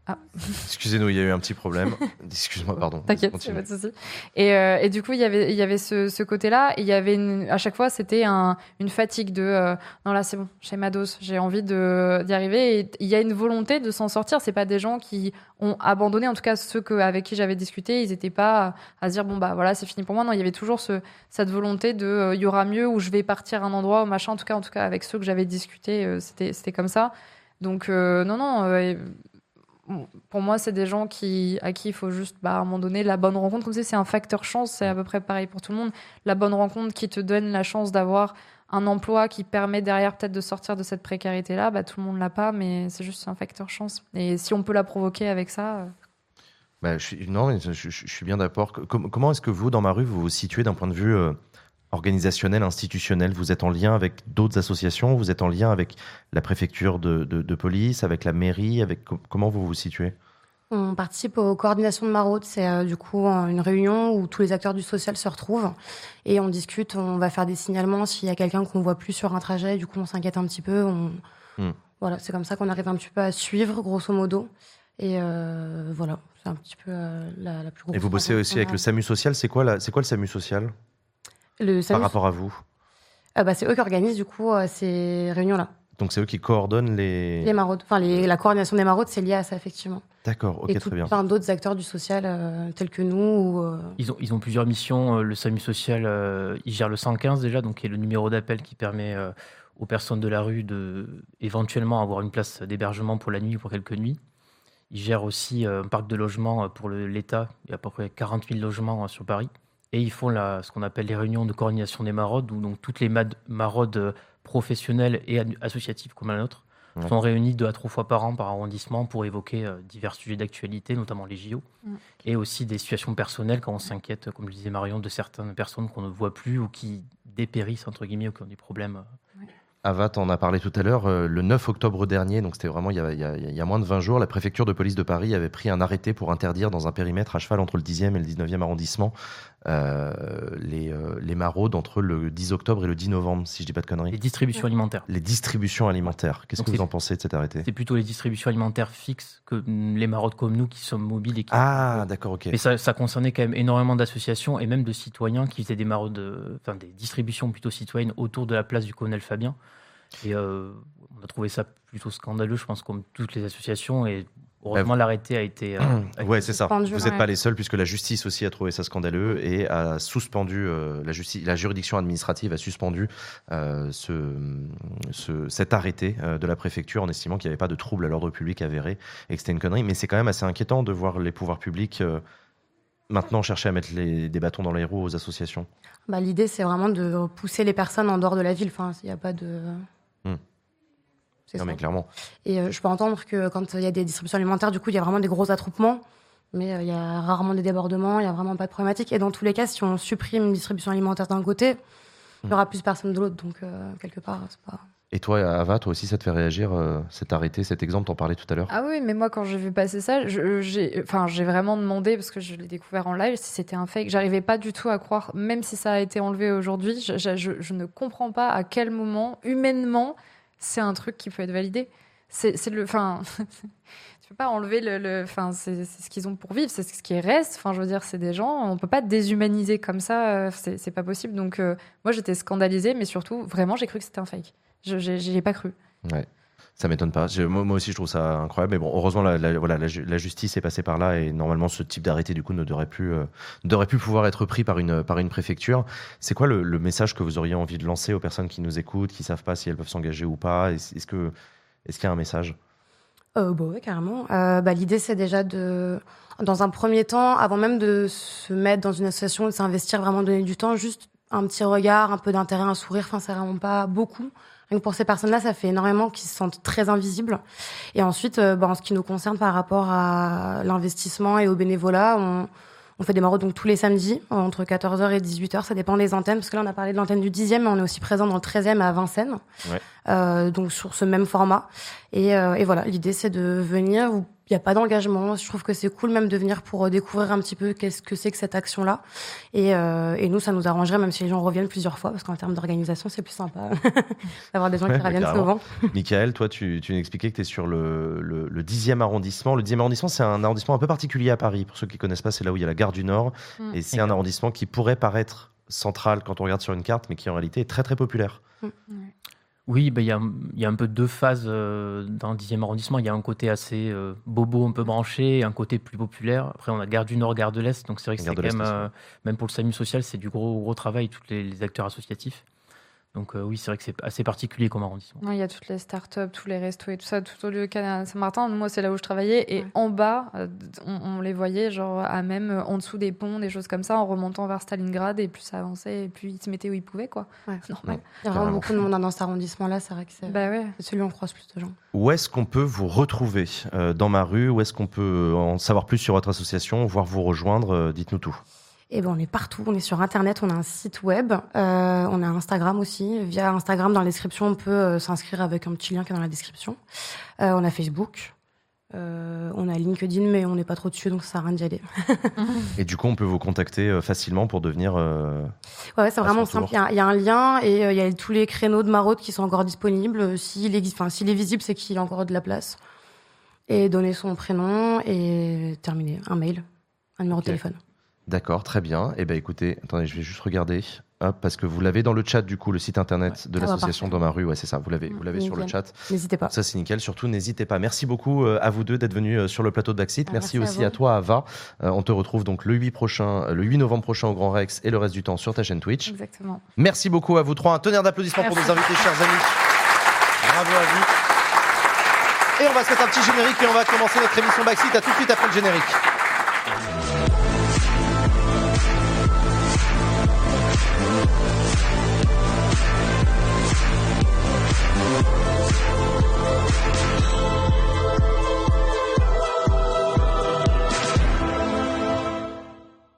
Ah. Excusez-nous, il y a eu un petit problème. Excuse-moi, pardon. T'inquiète, pas de souci. Et du coup, il y avait ce côté-là. Et il y avait à chaque fois, c'était une fatigue de non, là, c'est bon, j'ai ma dose, j'ai envie d'y arriver. Et il y a une volonté de s'en sortir. C'est pas des gens qui ont abandonné. En tout cas, ceux avec qui j'avais discuté, ils étaient pas à se dire bon, bah voilà, c'est fini pour moi. Non, il y avait toujours cette volonté de il y aura mieux, ou je vais partir à un endroit, ou machin. En tout cas, avec ceux que j'avais discuté, c'était comme ça. Donc, non. Pour moi, c'est des gens à qui il faut juste, à un moment donné, la bonne rencontre. Comme c'est un facteur chance, c'est à peu près pareil pour tout le monde. La bonne rencontre qui te donne la chance d'avoir un emploi qui permet derrière peut-être de sortir de cette précarité-là, tout le monde l'a pas, mais c'est juste un facteur chance. Et si on peut la provoquer avec ça... je suis bien d'accord. Comment est-ce que vous, dans Ma Rue, vous vous situez d'un point de vue organisationnel, institutionnel? Vous êtes en lien avec d'autres associations? Vous êtes en lien avec la préfecture de police, avec la mairie? Comment vous vous situez? On participe aux coordinations de maraude. C'est du coup une réunion où tous les acteurs du social se retrouvent et on discute. On va faire des signalements s'il y a quelqu'un qu'on voit plus sur un trajet. Du coup, on s'inquiète un petit peu. Voilà, c'est comme ça qu'on arrive un petit peu à suivre, grosso modo. Et voilà, c'est un petit peu la plus grosse. Et vous bossez aussi avec le SAMU social. C'est quoi le SAMU social par rapport à vous? C'est eux qui organisent du coup ces réunions-là. Donc c'est eux qui coordonnent les maraudes. Enfin, la coordination des maraudes, c'est lié à ça, effectivement. D'accord, ok, et très bien. Plein d'autres acteurs du social, tels que nous. Ils ont plusieurs missions. Le SAMU social, il gère le 115 déjà, donc qui est le numéro d'appel qui permet aux personnes de la rue de éventuellement avoir une place d'hébergement pour la nuit ou pour quelques nuits. Il gère aussi un parc de logements pour l'État. Il y a à peu près 40 000 logements sur Paris. Et ils font ce qu'on appelle les réunions de coordination des maraudes, où donc toutes les maraudes professionnelles et associatives comme la nôtre sont réunies 2 à 3 fois par an par arrondissement pour évoquer divers sujets d'actualité, notamment les JO, et aussi des situations personnelles quand on s'inquiète, comme le disait Marion, de certaines personnes qu'on ne voit plus ou qui dépérissent, entre guillemets, ou qui ont des problèmes. Ava, t'en as parlé tout à l'heure, le 9 octobre dernier, donc c'était vraiment il y a moins de 20 jours, la préfecture de police de Paris avait pris un arrêté pour interdire dans un périmètre à cheval entre le 10e et le 19e arrondissement les maraudes entre le 10 octobre et le 10 novembre, si je dis pas de conneries. Les distributions alimentaires. Les distributions alimentaires. Qu'est-ce que vous en pensez de cet arrêté? C'est plutôt les distributions alimentaires fixes que les maraudes comme nous qui sommes mobiles. Et d'accord, ok. Mais ça concernait quand même énormément d'associations et même de citoyens qui faisaient des maraudes, des distributions plutôt citoyennes autour de la place du colonel Fabien. Et on a trouvé ça plutôt scandaleux, je pense, comme toutes les associations. Et heureusement, l'arrêté a été... ouais, c'est ça. Vous n'êtes ouais. pas les seuls, puisque la justice aussi a trouvé ça scandaleux et a suspendu, la juridiction administrative a suspendu cet arrêté de la préfecture en estimant qu'il n'y avait pas de trouble à l'ordre public avéré et que c'était une connerie. Mais c'est quand même assez inquiétant de voir les pouvoirs publics maintenant chercher à mettre des bâtons dans les roues aux associations. L'idée, c'est vraiment de pousser les personnes en dehors de la ville. Enfin, il n'y a pas de... Non, mais clairement. Et je peux entendre que quand il y a des distributions alimentaires, du coup, il y a vraiment des gros attroupements, mais il y a rarement des débordements, il n'y a vraiment pas de problématique. Et dans tous les cas, si on supprime une distribution alimentaire d'un côté, il y aura plus personne de l'autre. Donc, quelque part, c'est pas... Et toi, Ava, toi aussi, ça te fait réagir, cet arrêté, cet exemple, t'en parlais tout à l'heure? Ah oui, mais moi, quand j'ai vu passer ça, j'ai vraiment demandé, parce que je l'ai découvert en live, si c'était un fake. J'arrivais pas du tout à croire, même si ça a été enlevé aujourd'hui, je ne comprends pas à quel moment, humainement, c'est un truc qui peut être validé. Tu peux pas enlever c'est ce qu'ils ont pour vivre, c'est ce qui reste. Enfin, je veux dire, c'est des gens, on peut pas déshumaniser comme ça, c'est pas possible. Donc, moi, j'étais scandalisée, mais surtout, vraiment, j'ai cru que c'était un fake. J'y ai pas cru. Ouais. Ça m'étonne pas. Moi aussi, je trouve ça incroyable. Mais bon, heureusement, la justice est passée par là et normalement, ce type d'arrêté, du coup, ne devrait plus pouvoir être pris par une préfecture. C'est quoi le message que vous auriez envie de lancer aux personnes qui nous écoutent, qui savent pas si elles peuvent s'engager ou pas? Est-ce qu'il y a un message? Ouais, carrément. L'idée, c'est déjà dans un premier temps, avant même de se mettre dans une association, de s'investir, vraiment donner du temps, juste un petit regard, un peu d'intérêt, un sourire. Enfin, c'est vraiment pas beaucoup. Donc pour ces personnes-là, ça fait énormément qu'ils se sentent très invisibles. Et ensuite, en ce qui nous concerne par rapport à l'investissement et au bénévolat, on fait des maraudes donc tous les samedis, entre 14h et 18h, ça dépend des antennes, parce que là on a parlé de l'antenne du 10e, mais on est aussi présent dans le 13e à Vincennes, donc sur ce même format. Et voilà, l'idée c'est de venir, vous n'y a pas d'engagement. Je trouve que c'est cool même de venir pour découvrir un petit peu qu'est-ce que c'est que cette action-là. Et nous, ça nous arrangerait même si les gens reviennent plusieurs fois, parce qu'en termes d'organisation, c'est plus sympa d'avoir des gens qui reviennent souvent. Michael, toi, tu nous expliquais que tu es sur le 10e arrondissement. Le 10e arrondissement, c'est un arrondissement un peu particulier à Paris. Pour ceux qui ne connaissent pas, c'est là où il y a la gare du Nord. Et c'est un arrondissement qui pourrait paraître central quand on regarde sur une carte, mais qui en réalité est très très populaire. Oui, il y a un peu deux phases dans le 10e arrondissement. Il y a un côté assez bobo, un peu branché, et un côté plus populaire. Après, on a gare du Nord, gare de l'Est. Donc c'est vrai que c'est quand même, même pour le SAMU social, c'est du gros travail, tous les acteurs associatifs. Donc oui, c'est vrai que c'est assez particulier comme arrondissement. Il y a toutes les startups, tous les restos et tout ça, tout au lieu de Saint-Martin. Moi, c'est là où je travaillais. Et en bas, on les voyait genre à même en dessous des ponts, des choses comme ça, en remontant vers Stalingrad. Et plus ça avançait, et plus ils se mettaient où ils pouvaient, quoi. Ouais. C'est normal. Il y a vraiment beaucoup de monde dans cet arrondissement-là. C'est vrai que c'est celui où on croise plus de gens. Où est-ce qu'on peut vous retrouver dans ma rue? Où est-ce qu'on peut en savoir plus sur votre association, voire vous rejoindre? Dites-nous tout. Eh ben, on est partout, on est sur Internet, on a un site web, on a Instagram aussi. Via Instagram, dans la description, on peut s'inscrire avec un petit lien qui est dans la description. On a Facebook, on a LinkedIn, mais on n'est pas trop dessus, donc ça sert à rien d'y aller. Et du coup, on peut vous contacter facilement pour devenir... Ouais, c'est vraiment simple. Il y a un lien et il y a tous les créneaux de maraude qui sont encore disponibles. S'il est visible, c'est qu'il y a encore de la place. Et donner son prénom et terminer. Un mail, un numéro de téléphone. D'accord, très bien. Eh bien, écoutez, attendez, je vais juste regarder. Hop, parce que vous l'avez dans le chat, du coup, le site internet de l'association Dans ma rue. Ouais, c'est ça, vous l'avez sur le chat. N'hésitez pas. Ça, c'est nickel. Surtout, n'hésitez pas. Merci beaucoup à vous deux d'être venus sur le plateau de Backseat. Merci aussi à toi, Ava. On te retrouve donc le 8 novembre prochain au Grand Rex et le reste du temps sur ta chaîne Twitch. Exactement. Merci beaucoup à vous trois. Un tonnerre d'applaudissements pour nos invités, chers amis. Bravo à vous. Et on va se mettre un petit générique et on va commencer notre émission Backseat. À tout de suite après le générique.